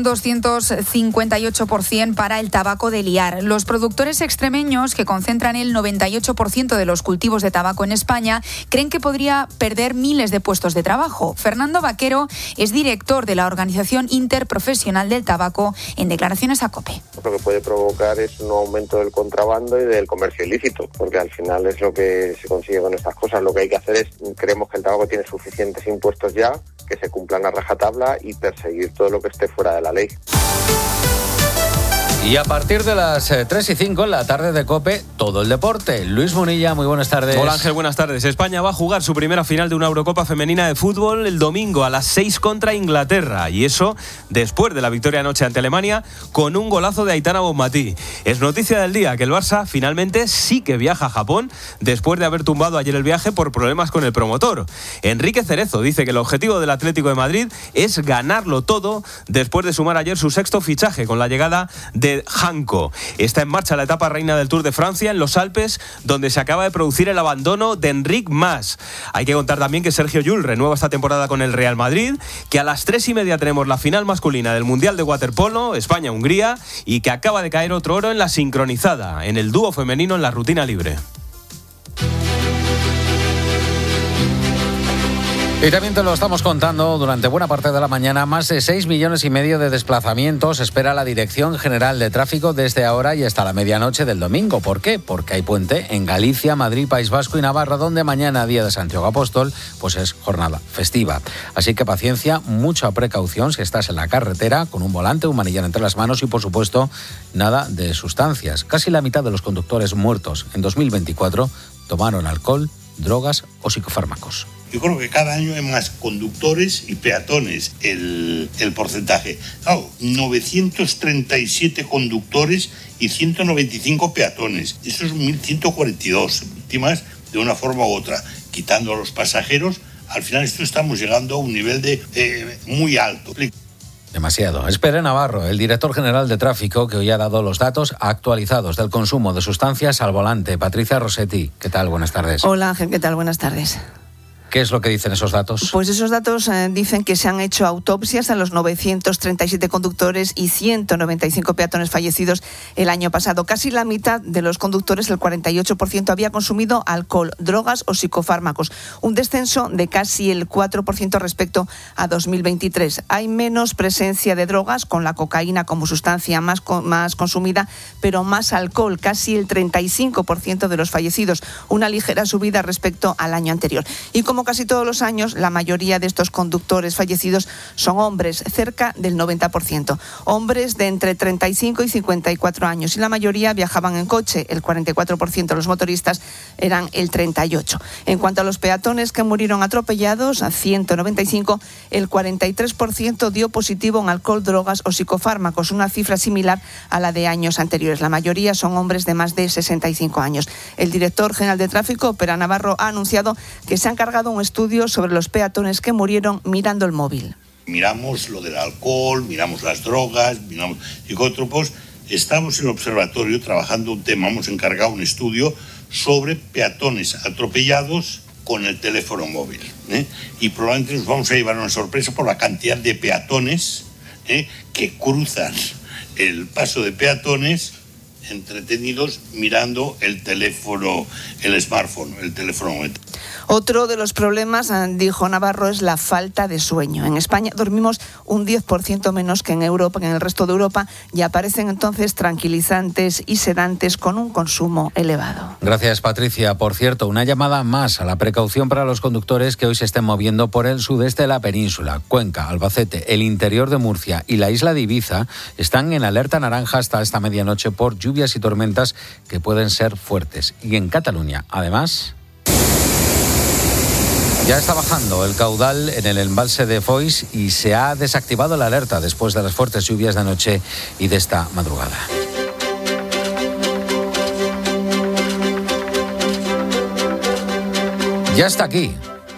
258% para el tabaco de liar. Los productores extremeños, que concentran el 98% de los cultivos de tabaco en España, creen que podría perder miles de puestos de trabajo. Fernando Vaquero es director de la Organización Interprofesional del Tabaco, en declaraciones a COPE. Lo que puede provocar es un aumento del contrabando y del comercio ilícito, porque al final es lo que se consigue con estas cosas. Lo que hay que hacer es, creemos que el tabaco tiene suficientes impuestos ya, que se cumplan a rajatabla y perseguir todo lo que esté fuera de la ley. Y a partir de las 3:05 en la tarde de COPE, todo el deporte. Luis Munilla, muy buenas tardes. Hola Ángel, buenas tardes. España va a jugar su primera final de una Eurocopa femenina de fútbol el domingo a las 6 contra Inglaterra. Y eso después de la victoria anoche ante Alemania con un golazo de Aitana Bonmatí. Es noticia del día que el Barça finalmente sí que viaja a Japón después de haber tumbado ayer el viaje por problemas con el promotor. Enrique Cerezo dice que el objetivo del Atlético de Madrid es ganarlo todo después de sumar ayer su 6º fichaje con la llegada de Hanko. Está en marcha la etapa reina del Tour de Francia en los Alpes, donde se acaba de producir el abandono de Enric Mas. Hay que contar también que Sergio Llull renueva esta temporada con el Real Madrid, que a las 3:30 tenemos la final masculina del Mundial de Waterpolo, España-Hungría, y que acaba de caer otro oro en la sincronizada, en el dúo femenino en la rutina libre. Y también te lo estamos contando durante buena parte de la mañana. Más de 6,5 millones de desplazamientos espera la Dirección General de Tráfico desde ahora y hasta la medianoche del domingo. ¿Por qué? Porque hay puente en Galicia, Madrid, País Vasco y Navarra, donde mañana, día de Santiago Apóstol, pues es jornada festiva. Así que paciencia, mucha precaución si estás en la carretera, con un volante, un manillar entre las manos y, por supuesto, nada de sustancias. Casi la mitad de los conductores muertos en 2024 tomaron alcohol, drogas o psicofármacos. Yo creo que cada año hay más conductores y peatones el porcentaje. Claro, 937 conductores y 195 peatones. Eso es 1.142 víctimas de una forma u otra. quitando a los pasajeros, al final esto estamos llegando a un nivel de muy alto. Demasiado. Es Pere Navarro, el director general de tráfico, que hoy ha dado los datos actualizados del consumo de sustancias al volante. Patricia Rossetti, ¿qué tal? Buenas tardes. Hola Ángel, ¿qué tal? Buenas tardes. ¿Qué es lo que dicen esos datos? Pues esos datos dicen que se han hecho autopsias a los 937 conductores y 195 peatones fallecidos el año pasado. Casi la mitad de los conductores, el 48%, había consumido alcohol, drogas o psicofármacos. Un descenso de casi el 4% respecto a 2023. Hay menos presencia de drogas, con la cocaína como sustancia más consumida, pero más alcohol, casi el 35% de los fallecidos. Una ligera subida respecto al año anterior. Y como casi todos los años, la mayoría de estos conductores fallecidos son hombres, cerca del 90%. Hombres de entre 35 y 54 años, y la mayoría viajaban en coche, el 44%. Los motoristas eran el 38%. En cuanto a los peatones que murieron atropellados, a 195, el 43% dio positivo en alcohol, drogas o psicofármacos, una cifra similar a la de años anteriores. La mayoría son hombres de más de 65 años. El director general de tráfico, Pere Navarro, ha anunciado que se ha encargado un estudio sobre los peatones que murieron mirando el móvil. Miramos lo del alcohol, miramos las drogas, miramos psicótropos. Estamos en el observatorio trabajando un tema, hemos encargado un estudio sobre peatones atropellados con el teléfono móvil. Y probablemente nos vamos a llevar una sorpresa por la cantidad de peatones que cruzan el paso de peatones entretenidos mirando el teléfono, el smartphone, el teléfono móvil. Otro de los problemas, dijo Navarro, es la falta de sueño. En España dormimos un 10% menos que en Europa, que en el resto de Europa, y aparecen entonces tranquilizantes y sedantes con un consumo elevado. Gracias, Patricia. Por cierto, una llamada más a la precaución para los conductores que hoy se estén moviendo por el sudeste de la península. Cuenca, Albacete, el interior de Murcia y la isla de Ibiza están en alerta naranja hasta esta medianoche por lluvias y tormentas que pueden ser fuertes. Y en Cataluña, además, ya está bajando el caudal en el embalse de Foix y se ha desactivado la alerta después de las fuertes lluvias de anoche y de esta madrugada. Ya está aquí.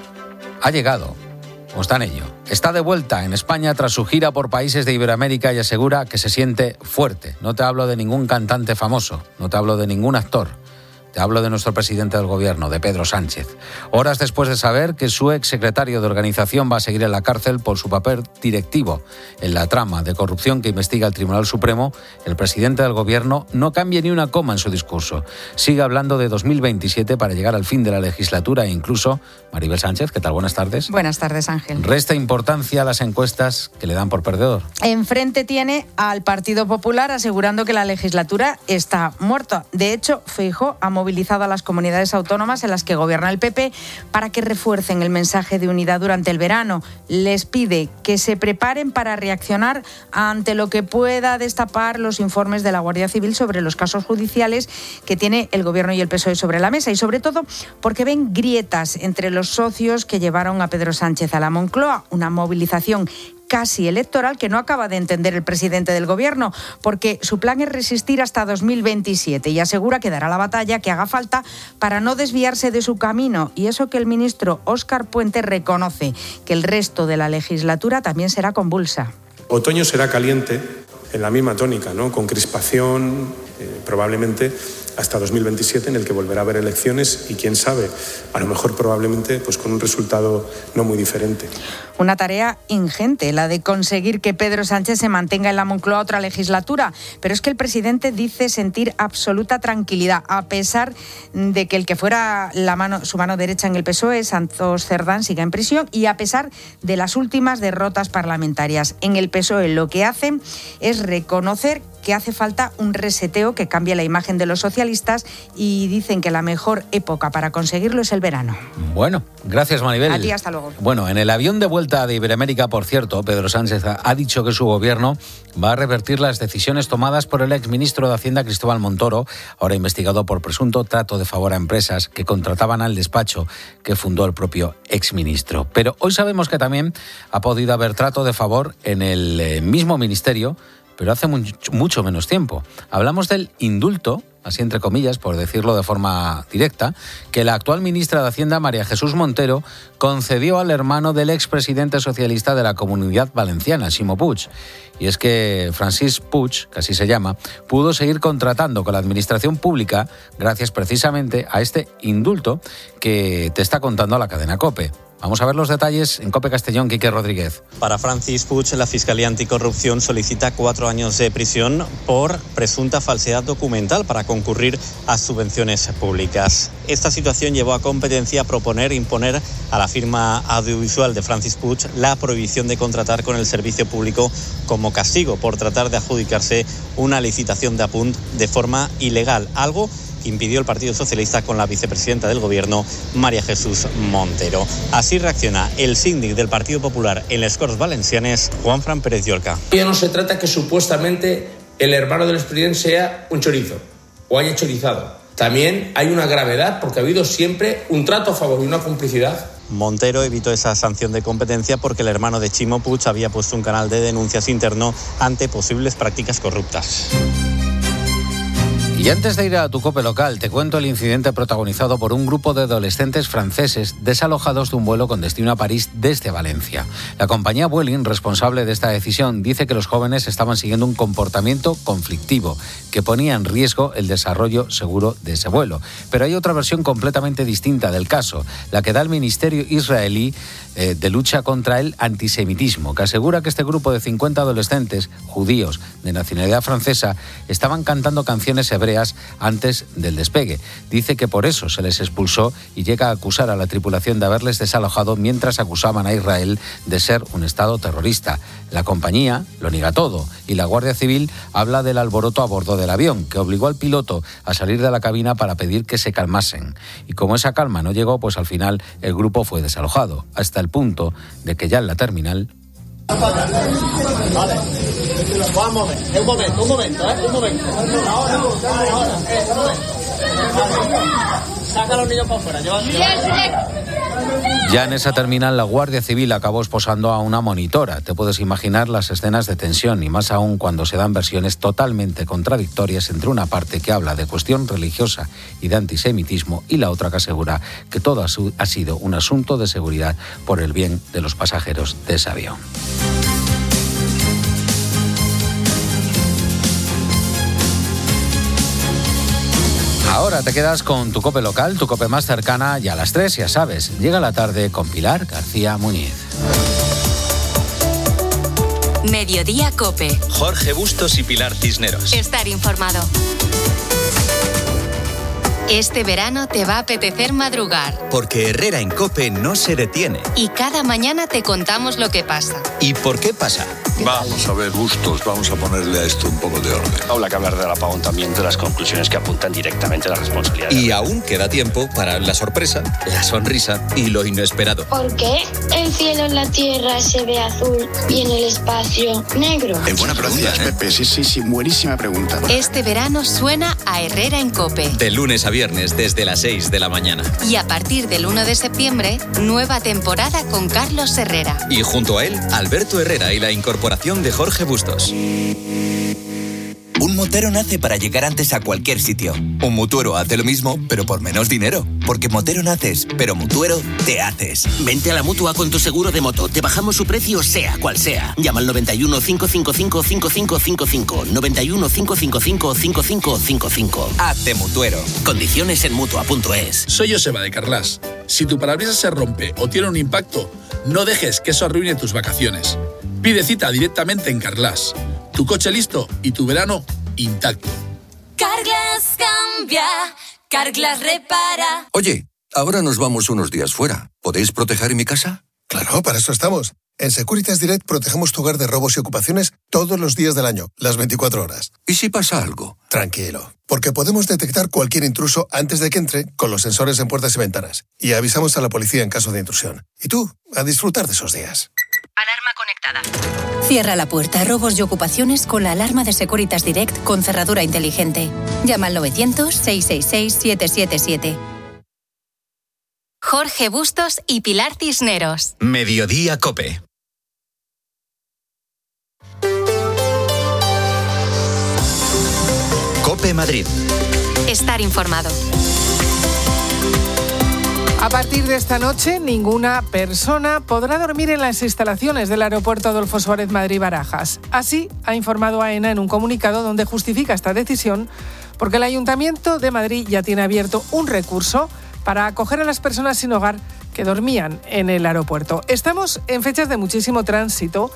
Ha llegado. O está en ello. Está de vuelta en España tras su gira por países de Iberoamérica y asegura que se siente fuerte. No te hablo de ningún cantante famoso, no te hablo de ningún actor. Te hablo de nuestro presidente del gobierno, de Pedro Sánchez. Horas después de saber que su exsecretario de organización va a seguir en la cárcel por su papel directivo en la trama de corrupción que investiga el Tribunal Supremo, el presidente del gobierno no cambia ni una coma en su discurso. Sigue hablando de 2027 para llegar al fin de la legislatura e incluso, Maribel Sánchez, ¿qué tal? Buenas tardes. Buenas tardes, Ángel. Resta importancia a las encuestas que le dan por perdedor. Enfrente tiene al Partido Popular asegurando que la legislatura está muerta. De hecho, Feijóo ha movilizado a las comunidades autónomas en las que gobierna el PP para que refuercen el mensaje de unidad durante el verano. Les pide que se preparen para reaccionar ante lo que pueda destapar los informes de la Guardia Civil sobre los casos judiciales que tiene el Gobierno y el PSOE sobre la mesa, y sobre todo porque ven grietas entre los socios que llevaron a Pedro Sánchez a la Moncloa, una movilización casi electoral que no acaba de entender el presidente del gobierno, porque su plan es resistir hasta 2027 y asegura que dará la batalla que haga falta para no desviarse de su camino. Y eso que el ministro Óscar Puente reconoce, que el resto de la legislatura también será convulsa. Otoño será caliente en la misma tónica, ¿no? Con crispación, probablemente hasta 2027, en el que volverá a haber elecciones y quién sabe, a lo mejor probablemente pues con un resultado no muy diferente. Una tarea ingente, la de conseguir que Pedro Sánchez se mantenga en la Moncloa otra legislatura, pero es que el presidente dice sentir absoluta tranquilidad, a pesar de que el que fuera su mano derecha en el PSOE, Santos Cerdán, siga en prisión, y a pesar de las últimas derrotas parlamentarias. En el PSOE lo que hacen es reconocer que hace falta un reseteo que cambie la imagen de los socialistas y dicen que la mejor época para conseguirlo es el verano. Bueno, gracias, Maribel. A ti, hasta luego. Bueno, en el avión de vuelta de Iberoamérica, por cierto, Pedro Sánchez ha dicho que su gobierno va a revertir las decisiones tomadas por el exministro de Hacienda, Cristóbal Montoro, ahora investigado por presunto trato de favor a empresas que contrataban al despacho que fundó el propio exministro. Pero hoy sabemos que también ha podido haber trato de favor en el mismo ministerio, pero hace mucho menos tiempo. Hablamos del indulto así entre comillas, por decirlo de forma directa, que la actual ministra de Hacienda, María Jesús Montero, concedió al hermano del expresidente socialista de la Comunidad Valenciana, Ximo Puig. Y es que Francis Puig, que así se llama, pudo seguir contratando con la administración pública gracias precisamente a este indulto que te está contando la cadena COPE. Vamos a ver los detalles en COPE Castellón, Quique Rodríguez. Para Francis Puig, la Fiscalía Anticorrupción solicita 4 años de prisión por presunta falsedad documental para concurrir a subvenciones públicas. Esta situación llevó a Competencia a proponer imponer a la firma audiovisual de Francis Puig la prohibición de contratar con el servicio público como castigo por tratar de adjudicarse una licitación de Apunt de forma ilegal, algo que impidió el Partido Socialista con la vicepresidenta del Gobierno, María Jesús Montero. Así reacciona el síndic del Partido Popular en les Corts Valencianes, Juanfran Pérez Llorca. Ya no se trata que supuestamente el hermano del expresidente sea un chorizo o haya chorizado. También hay una gravedad porque ha habido siempre un trato a favor y una complicidad. Montero evitó esa sanción de Competencia porque el hermano de Ximo Puig había puesto un canal de denuncias interno ante posibles prácticas corruptas. Y antes de ir a tu COPE local, te cuento el incidente protagonizado por un grupo de adolescentes franceses desalojados de un vuelo con destino a París desde Valencia. La compañía Vueling, responsable de esta decisión, dice que los jóvenes estaban siguiendo un comportamiento conflictivo que ponía en riesgo el desarrollo seguro de ese vuelo. Pero hay otra versión completamente distinta del caso, la que da el Ministerio israelí de lucha contra el antisemitismo, que asegura que este grupo de 50 adolescentes judíos de nacionalidad francesa estaban cantando canciones hebreas antes del despegue. Dice que por eso se les expulsó y llega a acusar a la tripulación de haberles desalojado mientras acusaban a Israel de ser un estado terrorista. La compañía lo niega todo y la Guardia Civil habla del alboroto a bordo del avión, que obligó al piloto a salir de la cabina para pedir que se calmasen. Y como esa calma no llegó, pues al final el grupo fue desalojado, hasta el punto de que ya en la terminal... Vale. Un momento. Ahora. Saca a los niños para afuera. Ya en esa terminal la Guardia Civil acabó esposando a una monitora. Te puedes imaginar las escenas de tensión y más aún cuando se dan versiones totalmente contradictorias entre una parte que habla de cuestión religiosa y de antisemitismo y la otra que asegura que todo ha sido un asunto de seguridad por el bien de los pasajeros de ese avión. Ahora te quedas con tu COPE local, tu COPE más cercana, y a las 3, ya sabes, llega la tarde con Pilar García Muñiz. Mediodía COPE. Jorge Bustos y Pilar Cisneros. Estar informado. Este verano te va a apetecer madrugar. Porque Herrera en COPE no se detiene. Y cada mañana te contamos lo que pasa. ¿Y por qué pasa? Vamos a ver, Bustos, vamos a ponerle a esto un poco de orden. Habla que hablar del apagón también de las conclusiones que apuntan directamente a la responsabilidad. Y aún queda tiempo para la sorpresa, la sonrisa y lo inesperado. ¿Por qué el cielo en la tierra se ve azul y en el espacio negro? Es buena pregunta, Pepe. Sí, buenísima pregunta. Este verano suena a Herrera en COPE. De lunes a viernes desde las 6 de la mañana. Y a partir del 1 de septiembre, nueva temporada con Carlos Herrera. Y junto a él, Alberto Herrera y la incorporación de Jorge Bustos. Un motero nace para llegar antes a cualquier sitio. Un mutuero hace lo mismo, pero por menos dinero. Porque motero naces, pero mutuero te haces. Vente a la Mutua con tu seguro de moto. Te bajamos su precio sea cual sea. Llama al 91 555 5555. 91 555 5555. Hazte mutuero. Condiciones en Mutua.es. Soy Joseba de Carlas. Si tu parabrisas se rompe o tiene un impacto, no dejes que eso arruine tus vacaciones. Pide cita directamente en Carlas. Tu coche listo y tu verano intacto. Carglass cambia, Carglass repara. Oye, ahora nos vamos unos días fuera. ¿Podéis proteger mi casa? Claro, para eso estamos. En Securitas Direct protegemos tu hogar de robos y ocupaciones todos los días del año, las 24 horas. ¿Y si pasa algo? Tranquilo, porque podemos detectar cualquier intruso antes de que entre con los sensores en puertas y ventanas. Y avisamos a la policía en caso de intrusión. Y tú, a disfrutar de esos días. Alarma conectada. Cierra la puerta a robos y ocupaciones con la alarma de Securitas Direct con cerradura inteligente. Llama al 900-666-777. Jorge Bustos y Pilar Cisneros. Mediodía COPE. COPE Madrid. Estar informado. A partir de esta noche, ninguna persona podrá dormir en las instalaciones del aeropuerto Adolfo Suárez Madrid-Barajas. Así ha informado AENA en un comunicado donde justifica esta decisión porque el Ayuntamiento de Madrid ya tiene abierto un recurso para acoger a las personas sin hogar que dormían en el aeropuerto. Estamos en fechas de muchísimo tránsito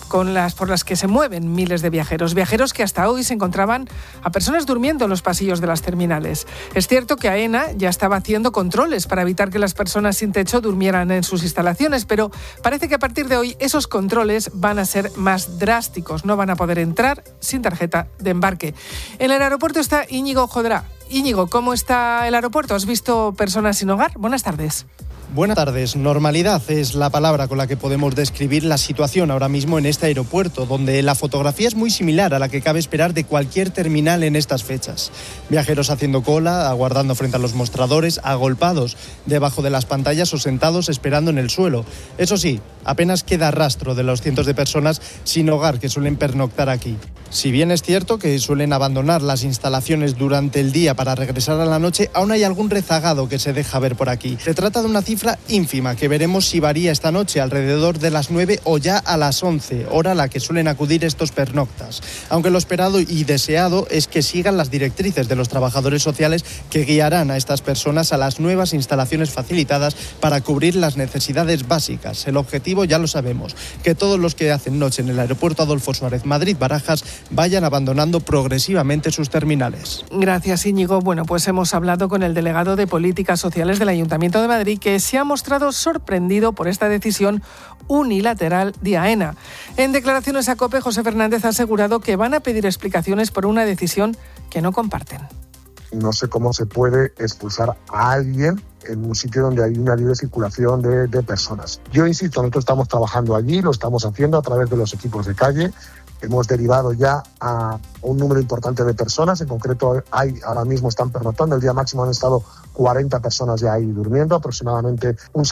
por las que se mueven miles de viajeros que hasta hoy se encontraban a personas durmiendo en los pasillos de las terminales. Es cierto que AENA ya estaba haciendo controles para evitar que las personas sin techo durmieran en sus instalaciones, pero parece que a partir de hoy esos controles van a ser más drásticos. No van a poder entrar sin tarjeta de embarque. En el aeropuerto está Íñigo Jodrá. Íñigo, ¿cómo está el aeropuerto? ¿Has visto personas sin hogar? Buenas tardes. Buenas tardes. Normalidad es la palabra con la que podemos describir la situación ahora mismo en este aeropuerto, donde la fotografía es muy similar a la que cabe esperar de cualquier terminal en estas fechas. Viajeros haciendo cola, aguardando frente a los mostradores, agolpados debajo de las pantallas o sentados esperando en el suelo. Eso sí, apenas queda rastro de los cientos de personas sin hogar que suelen pernoctar aquí. Si bien es cierto que suelen abandonar las instalaciones durante el día para regresar a la noche, aún hay algún rezagado que se deja ver por aquí. Se trata de una cifra ínfima que veremos si varía esta noche alrededor de las 9 o ya a las 11, hora a la que suelen acudir estos pernoctas. Aunque lo esperado y deseado es que sigan las directrices de los trabajadores sociales que guiarán a estas personas a las nuevas instalaciones facilitadas para cubrir las necesidades básicas. El objetivo ya lo sabemos, que todos los que hacen noche en el aeropuerto Adolfo Suárez Madrid-Barajas vayan abandonando progresivamente sus terminales. Gracias, Íñigo. Bueno, pues hemos hablado con el delegado de Políticas Sociales del Ayuntamiento de Madrid, que se ha mostrado sorprendido por esta decisión unilateral de AENA. En declaraciones a COPE, José Fernández ha asegurado que van a pedir explicaciones por una decisión que no comparten. No sé cómo se puede expulsar a alguien en un sitio donde hay una libre circulación de personas. Yo insisto, nosotros estamos trabajando allí, lo estamos haciendo a través de los equipos de calle. Hemos derivado ya a un número importante de personas, en concreto ahora mismo están pernoctando, el día máximo han estado 40 personas ya ahí durmiendo, aproximadamente un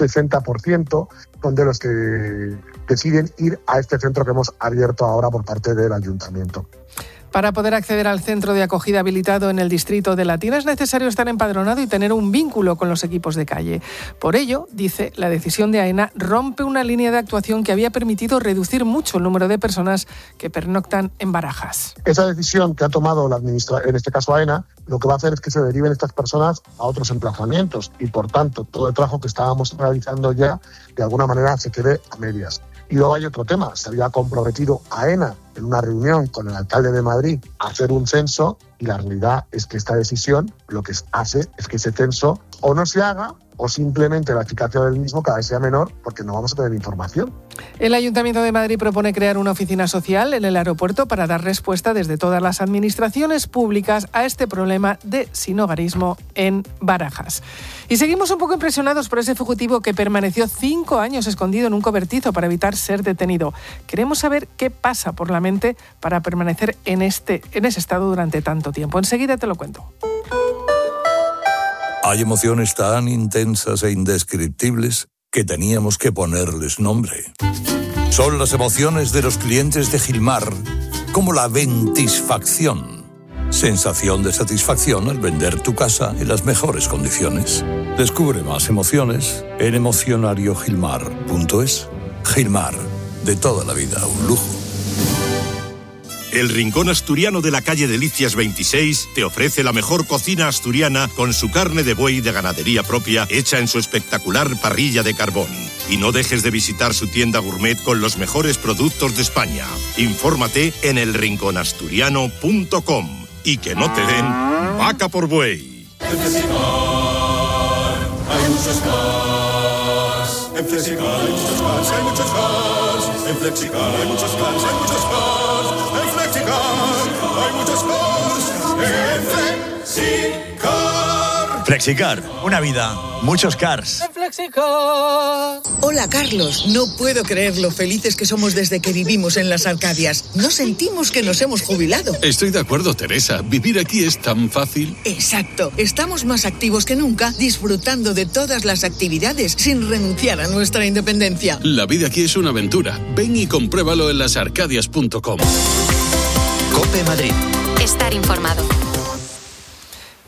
60% son de los que deciden ir a este centro que hemos abierto ahora por parte del Ayuntamiento. Para poder acceder al centro de acogida habilitado en el distrito de Latina es necesario estar empadronado y tener un vínculo con los equipos de calle. Por ello, dice, la decisión de AENA rompe una línea de actuación que había permitido reducir mucho el número de personas que pernoctan en Barajas. Esa decisión que ha tomado la en este caso AENA, lo que va a hacer es que se deriven estas personas a otros emplazamientos y, por tanto, todo el trabajo que estábamos realizando ya, de alguna manera, se quede a medias. Y luego hay otro tema, se había comprometido AENA en una reunión con el alcalde de Madrid a hacer un censo y la realidad es que esta decisión lo que hace es que ese censo o no se haga o simplemente la eficacia del mismo cada vez sea menor porque no vamos a tener información. El Ayuntamiento de Madrid propone crear una oficina social en el aeropuerto para dar respuesta desde todas las administraciones públicas a este problema de sinhogarismo en Barajas. Y seguimos un poco impresionados por ese fugitivo que permaneció 5 años escondido en un cobertizo para evitar ser detenido. Queremos saber qué pasa por la mente para permanecer en ese estado durante tanto tiempo. Enseguida te lo cuento. Hay emociones tan intensas e indescriptibles que teníamos que ponerles nombre. Son las emociones de los clientes de Gilmar, como la ventisfacción. Sensación de satisfacción al vender tu casa en las mejores condiciones. Descubre más emociones en emocionariogilmar.es. Gilmar, de toda la vida, un lujo. El Rincón Asturiano de la calle Delicias 26 te ofrece la mejor cocina asturiana con su carne de buey de ganadería propia hecha en su espectacular parrilla de carbón. Y no dejes de visitar su tienda gourmet con los mejores productos de España. Infórmate en elrinconasturiano.com y que no te den vaca por buey. En Flexicar hay muchos cars. En Flexicar hay muchos cars, hay muchos cars. En Flexicar hay muchos cars, hay muchos cars. Hay muchos cars en Flexicar. Flexicar, una vida, muchos cars. Hola, Carlos. No puedo creer lo felices que somos desde que vivimos en las Arcadias. No sentimos que nos hemos jubilado. Estoy de acuerdo, Teresa. Vivir aquí es tan fácil. Exacto. Estamos más activos que nunca, disfrutando de todas las actividades sin renunciar a nuestra independencia. La vida aquí es una aventura. Ven y compruébalo en lasarcadias.com. COPE Madrid. Estar informado.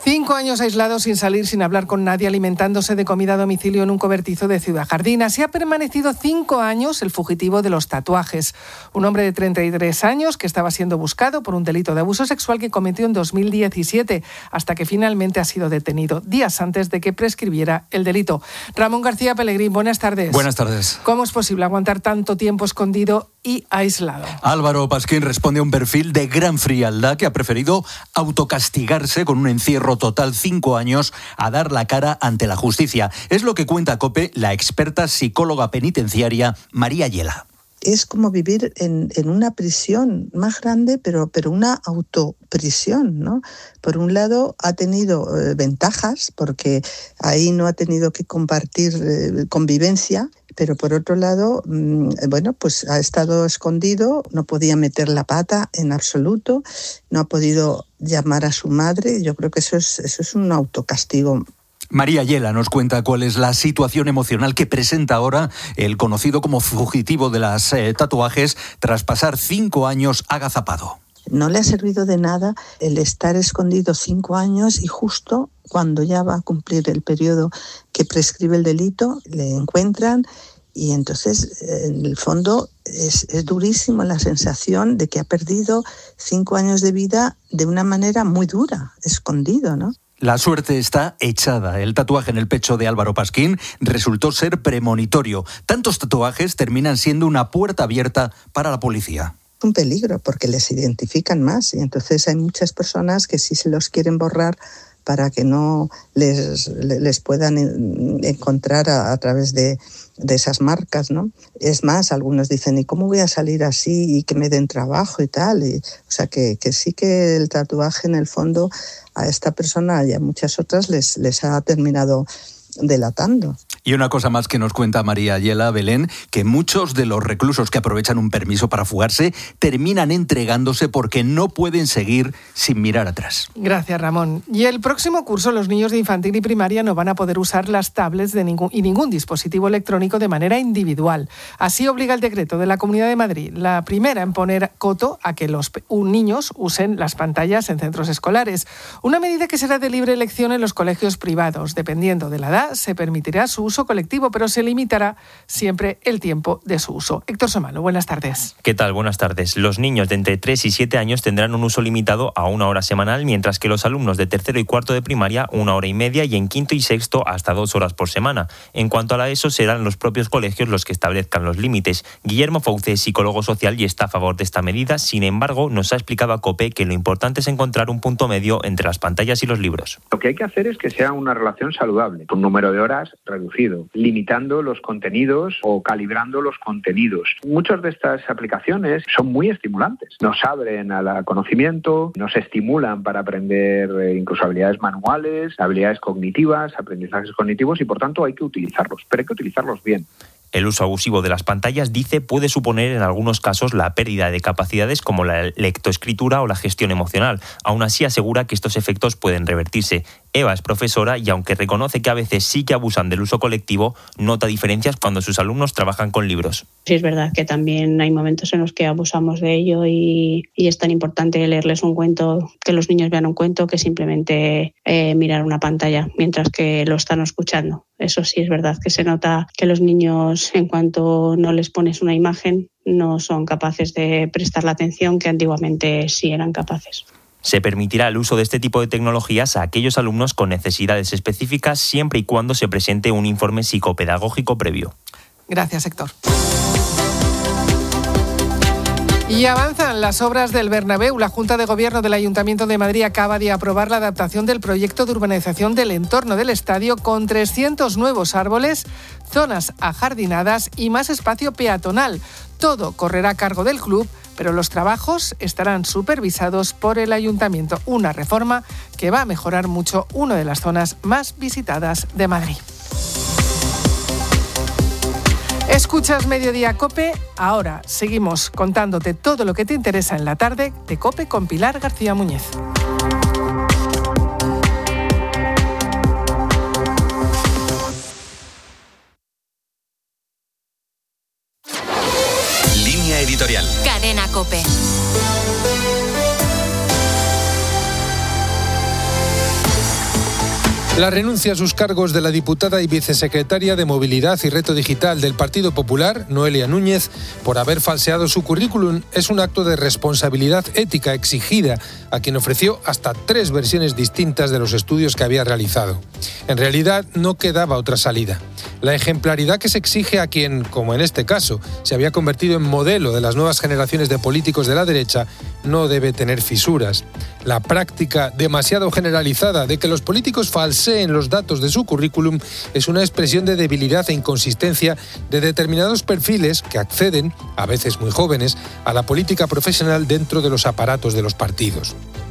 5 años aislado, sin salir, sin hablar con nadie, alimentándose de comida a domicilio en un cobertizo de Ciudad Jardín. Así ha permanecido 5 años el fugitivo de los tatuajes. Un hombre de 33 años que estaba siendo buscado por un delito de abuso sexual que cometió en 2017, hasta que finalmente ha sido detenido, días antes de que prescribiera el delito. Ramón García Pellegrín, buenas tardes. Buenas tardes. ¿Cómo es posible aguantar tanto tiempo escondido y aislado? Álvaro Pasquín responde a un perfil de gran frialdad que ha preferido autocastigarse con un encierro total 5 años a dar la cara ante la justicia. Es lo que cuenta COPE la experta psicóloga penitenciaria María Yela. Es como vivir en una prisión más grande, pero una autoprisión, ¿no? Por un lado ha tenido ventajas, porque ahí no ha tenido que compartir convivencia, pero por otro lado, pues ha estado escondido, no podía meter la pata en absoluto, no ha podido llamar a su madre. Yo creo que eso es un autocastigo. María Yela nos cuenta cuál es la situación emocional que presenta ahora el conocido como fugitivo de las tatuajes tras pasar 5 años agazapado. No le ha servido de nada el estar escondido 5 años y justo cuando ya va a cumplir el periodo que prescribe el delito, le encuentran y entonces, en el fondo, es durísimo la sensación de que ha perdido 5 años de vida de una manera muy dura, escondido, ¿no? La suerte está echada. El tatuaje en el pecho de Álvaro Pasquín resultó ser premonitorio. Tantos tatuajes terminan siendo una puerta abierta para la policía. Un peligro porque les identifican más y entonces hay muchas personas que sí se los quieren borrar para que no les puedan encontrar a través de esas marcas, ¿no? Es más, algunos dicen, ¿y cómo voy a salir así y que me den trabajo y tal? O sea, que sí que el tatuaje en el fondo a esta persona y a muchas otras les ha terminado delatando. Y una cosa más que nos cuenta María Yela, Belén, que muchos de los reclusos que aprovechan un permiso para fugarse terminan entregándose porque no pueden seguir sin mirar atrás. Gracias, Ramón. Y el próximo curso los niños de infantil y primaria no van a poder usar las tablets y ningún dispositivo electrónico de manera individual. Así obliga el decreto de la Comunidad de Madrid, la primera en poner coto a que los niños usen las pantallas en centros escolares. Una medida que será de libre elección en los colegios privados. Dependiendo de la edad, se permitirá su uso colectivo, pero se limitará siempre el tiempo de su uso. Héctor Somano, buenas tardes. ¿Qué tal? Buenas tardes. Los niños de entre 3 y 7 años tendrán un uso limitado a 1 hora semanal, mientras que los alumnos de tercero y cuarto de primaria 1 hora y media y en quinto y sexto hasta 2 horas por semana. En cuanto a la ESO, serán los propios colegios los que establezcan los límites. Guillermo Fauce es psicólogo social y está a favor de esta medida. Sin embargo, nos ha explicado a COPE que lo importante es encontrar un punto medio entre las pantallas y los libros. Lo que hay que hacer es que sea una relación saludable, un número de horas reducido, limitando los contenidos o calibrando los contenidos. Muchas de estas aplicaciones son muy estimulantes. Nos abren al conocimiento, nos estimulan para aprender incluso habilidades manuales, habilidades cognitivas, aprendizajes cognitivos y por tanto hay que utilizarlos, pero hay que utilizarlos bien. El uso abusivo de las pantallas, dice, puede suponer en algunos casos la pérdida de capacidades como la lectoescritura o la gestión emocional. Aún así, asegura que estos efectos pueden revertirse. Eva es profesora y, aunque reconoce que a veces sí que abusan del uso colectivo, nota diferencias cuando sus alumnos trabajan con libros. Sí, es verdad que también hay momentos en los que abusamos de ello y es tan importante leerles un cuento, que los niños vean un cuento, que simplemente mirar una pantalla mientras que lo están escuchando. Eso sí es verdad que se nota que los niños, en cuanto no les pones una imagen, no son capaces de prestar la atención que antiguamente sí eran capaces. Se permitirá el uso de este tipo de tecnologías a aquellos alumnos con necesidades específicas siempre y cuando se presente un informe psicopedagógico previo. Gracias, Héctor. Y avanzan las obras del Bernabéu. La Junta de Gobierno del Ayuntamiento de Madrid acaba de aprobar la adaptación del proyecto de urbanización del entorno del estadio con 300 nuevos árboles, zonas ajardinadas y más espacio peatonal. Todo correrá a cargo del club, pero los trabajos estarán supervisados por el Ayuntamiento. Una reforma que va a mejorar mucho una de las zonas más visitadas de Madrid. Escuchas Mediodía COPE. Ahora seguimos contándote todo lo que te interesa en la tarde de COPE con Pilar García Muñez. Línea editorial. Cadena COPE. La renuncia a sus cargos de la diputada y vicesecretaria de Movilidad y Reto Digital del Partido Popular, Noelia Núñez, por haber falseado su currículum, es un acto de responsabilidad ética exigida a quien ofreció hasta 3 versiones distintas de los estudios que había realizado. En realidad, no quedaba otra salida. La ejemplaridad que se exige a quien, como en este caso, se había convertido en modelo de las nuevas generaciones de políticos de la derecha, no debe tener fisuras. La práctica demasiado generalizada de que los políticos falseen los datos de su currículum es una expresión de debilidad e inconsistencia de determinados perfiles que acceden, a veces muy jóvenes, a la política profesional dentro de los aparatos de los partidos.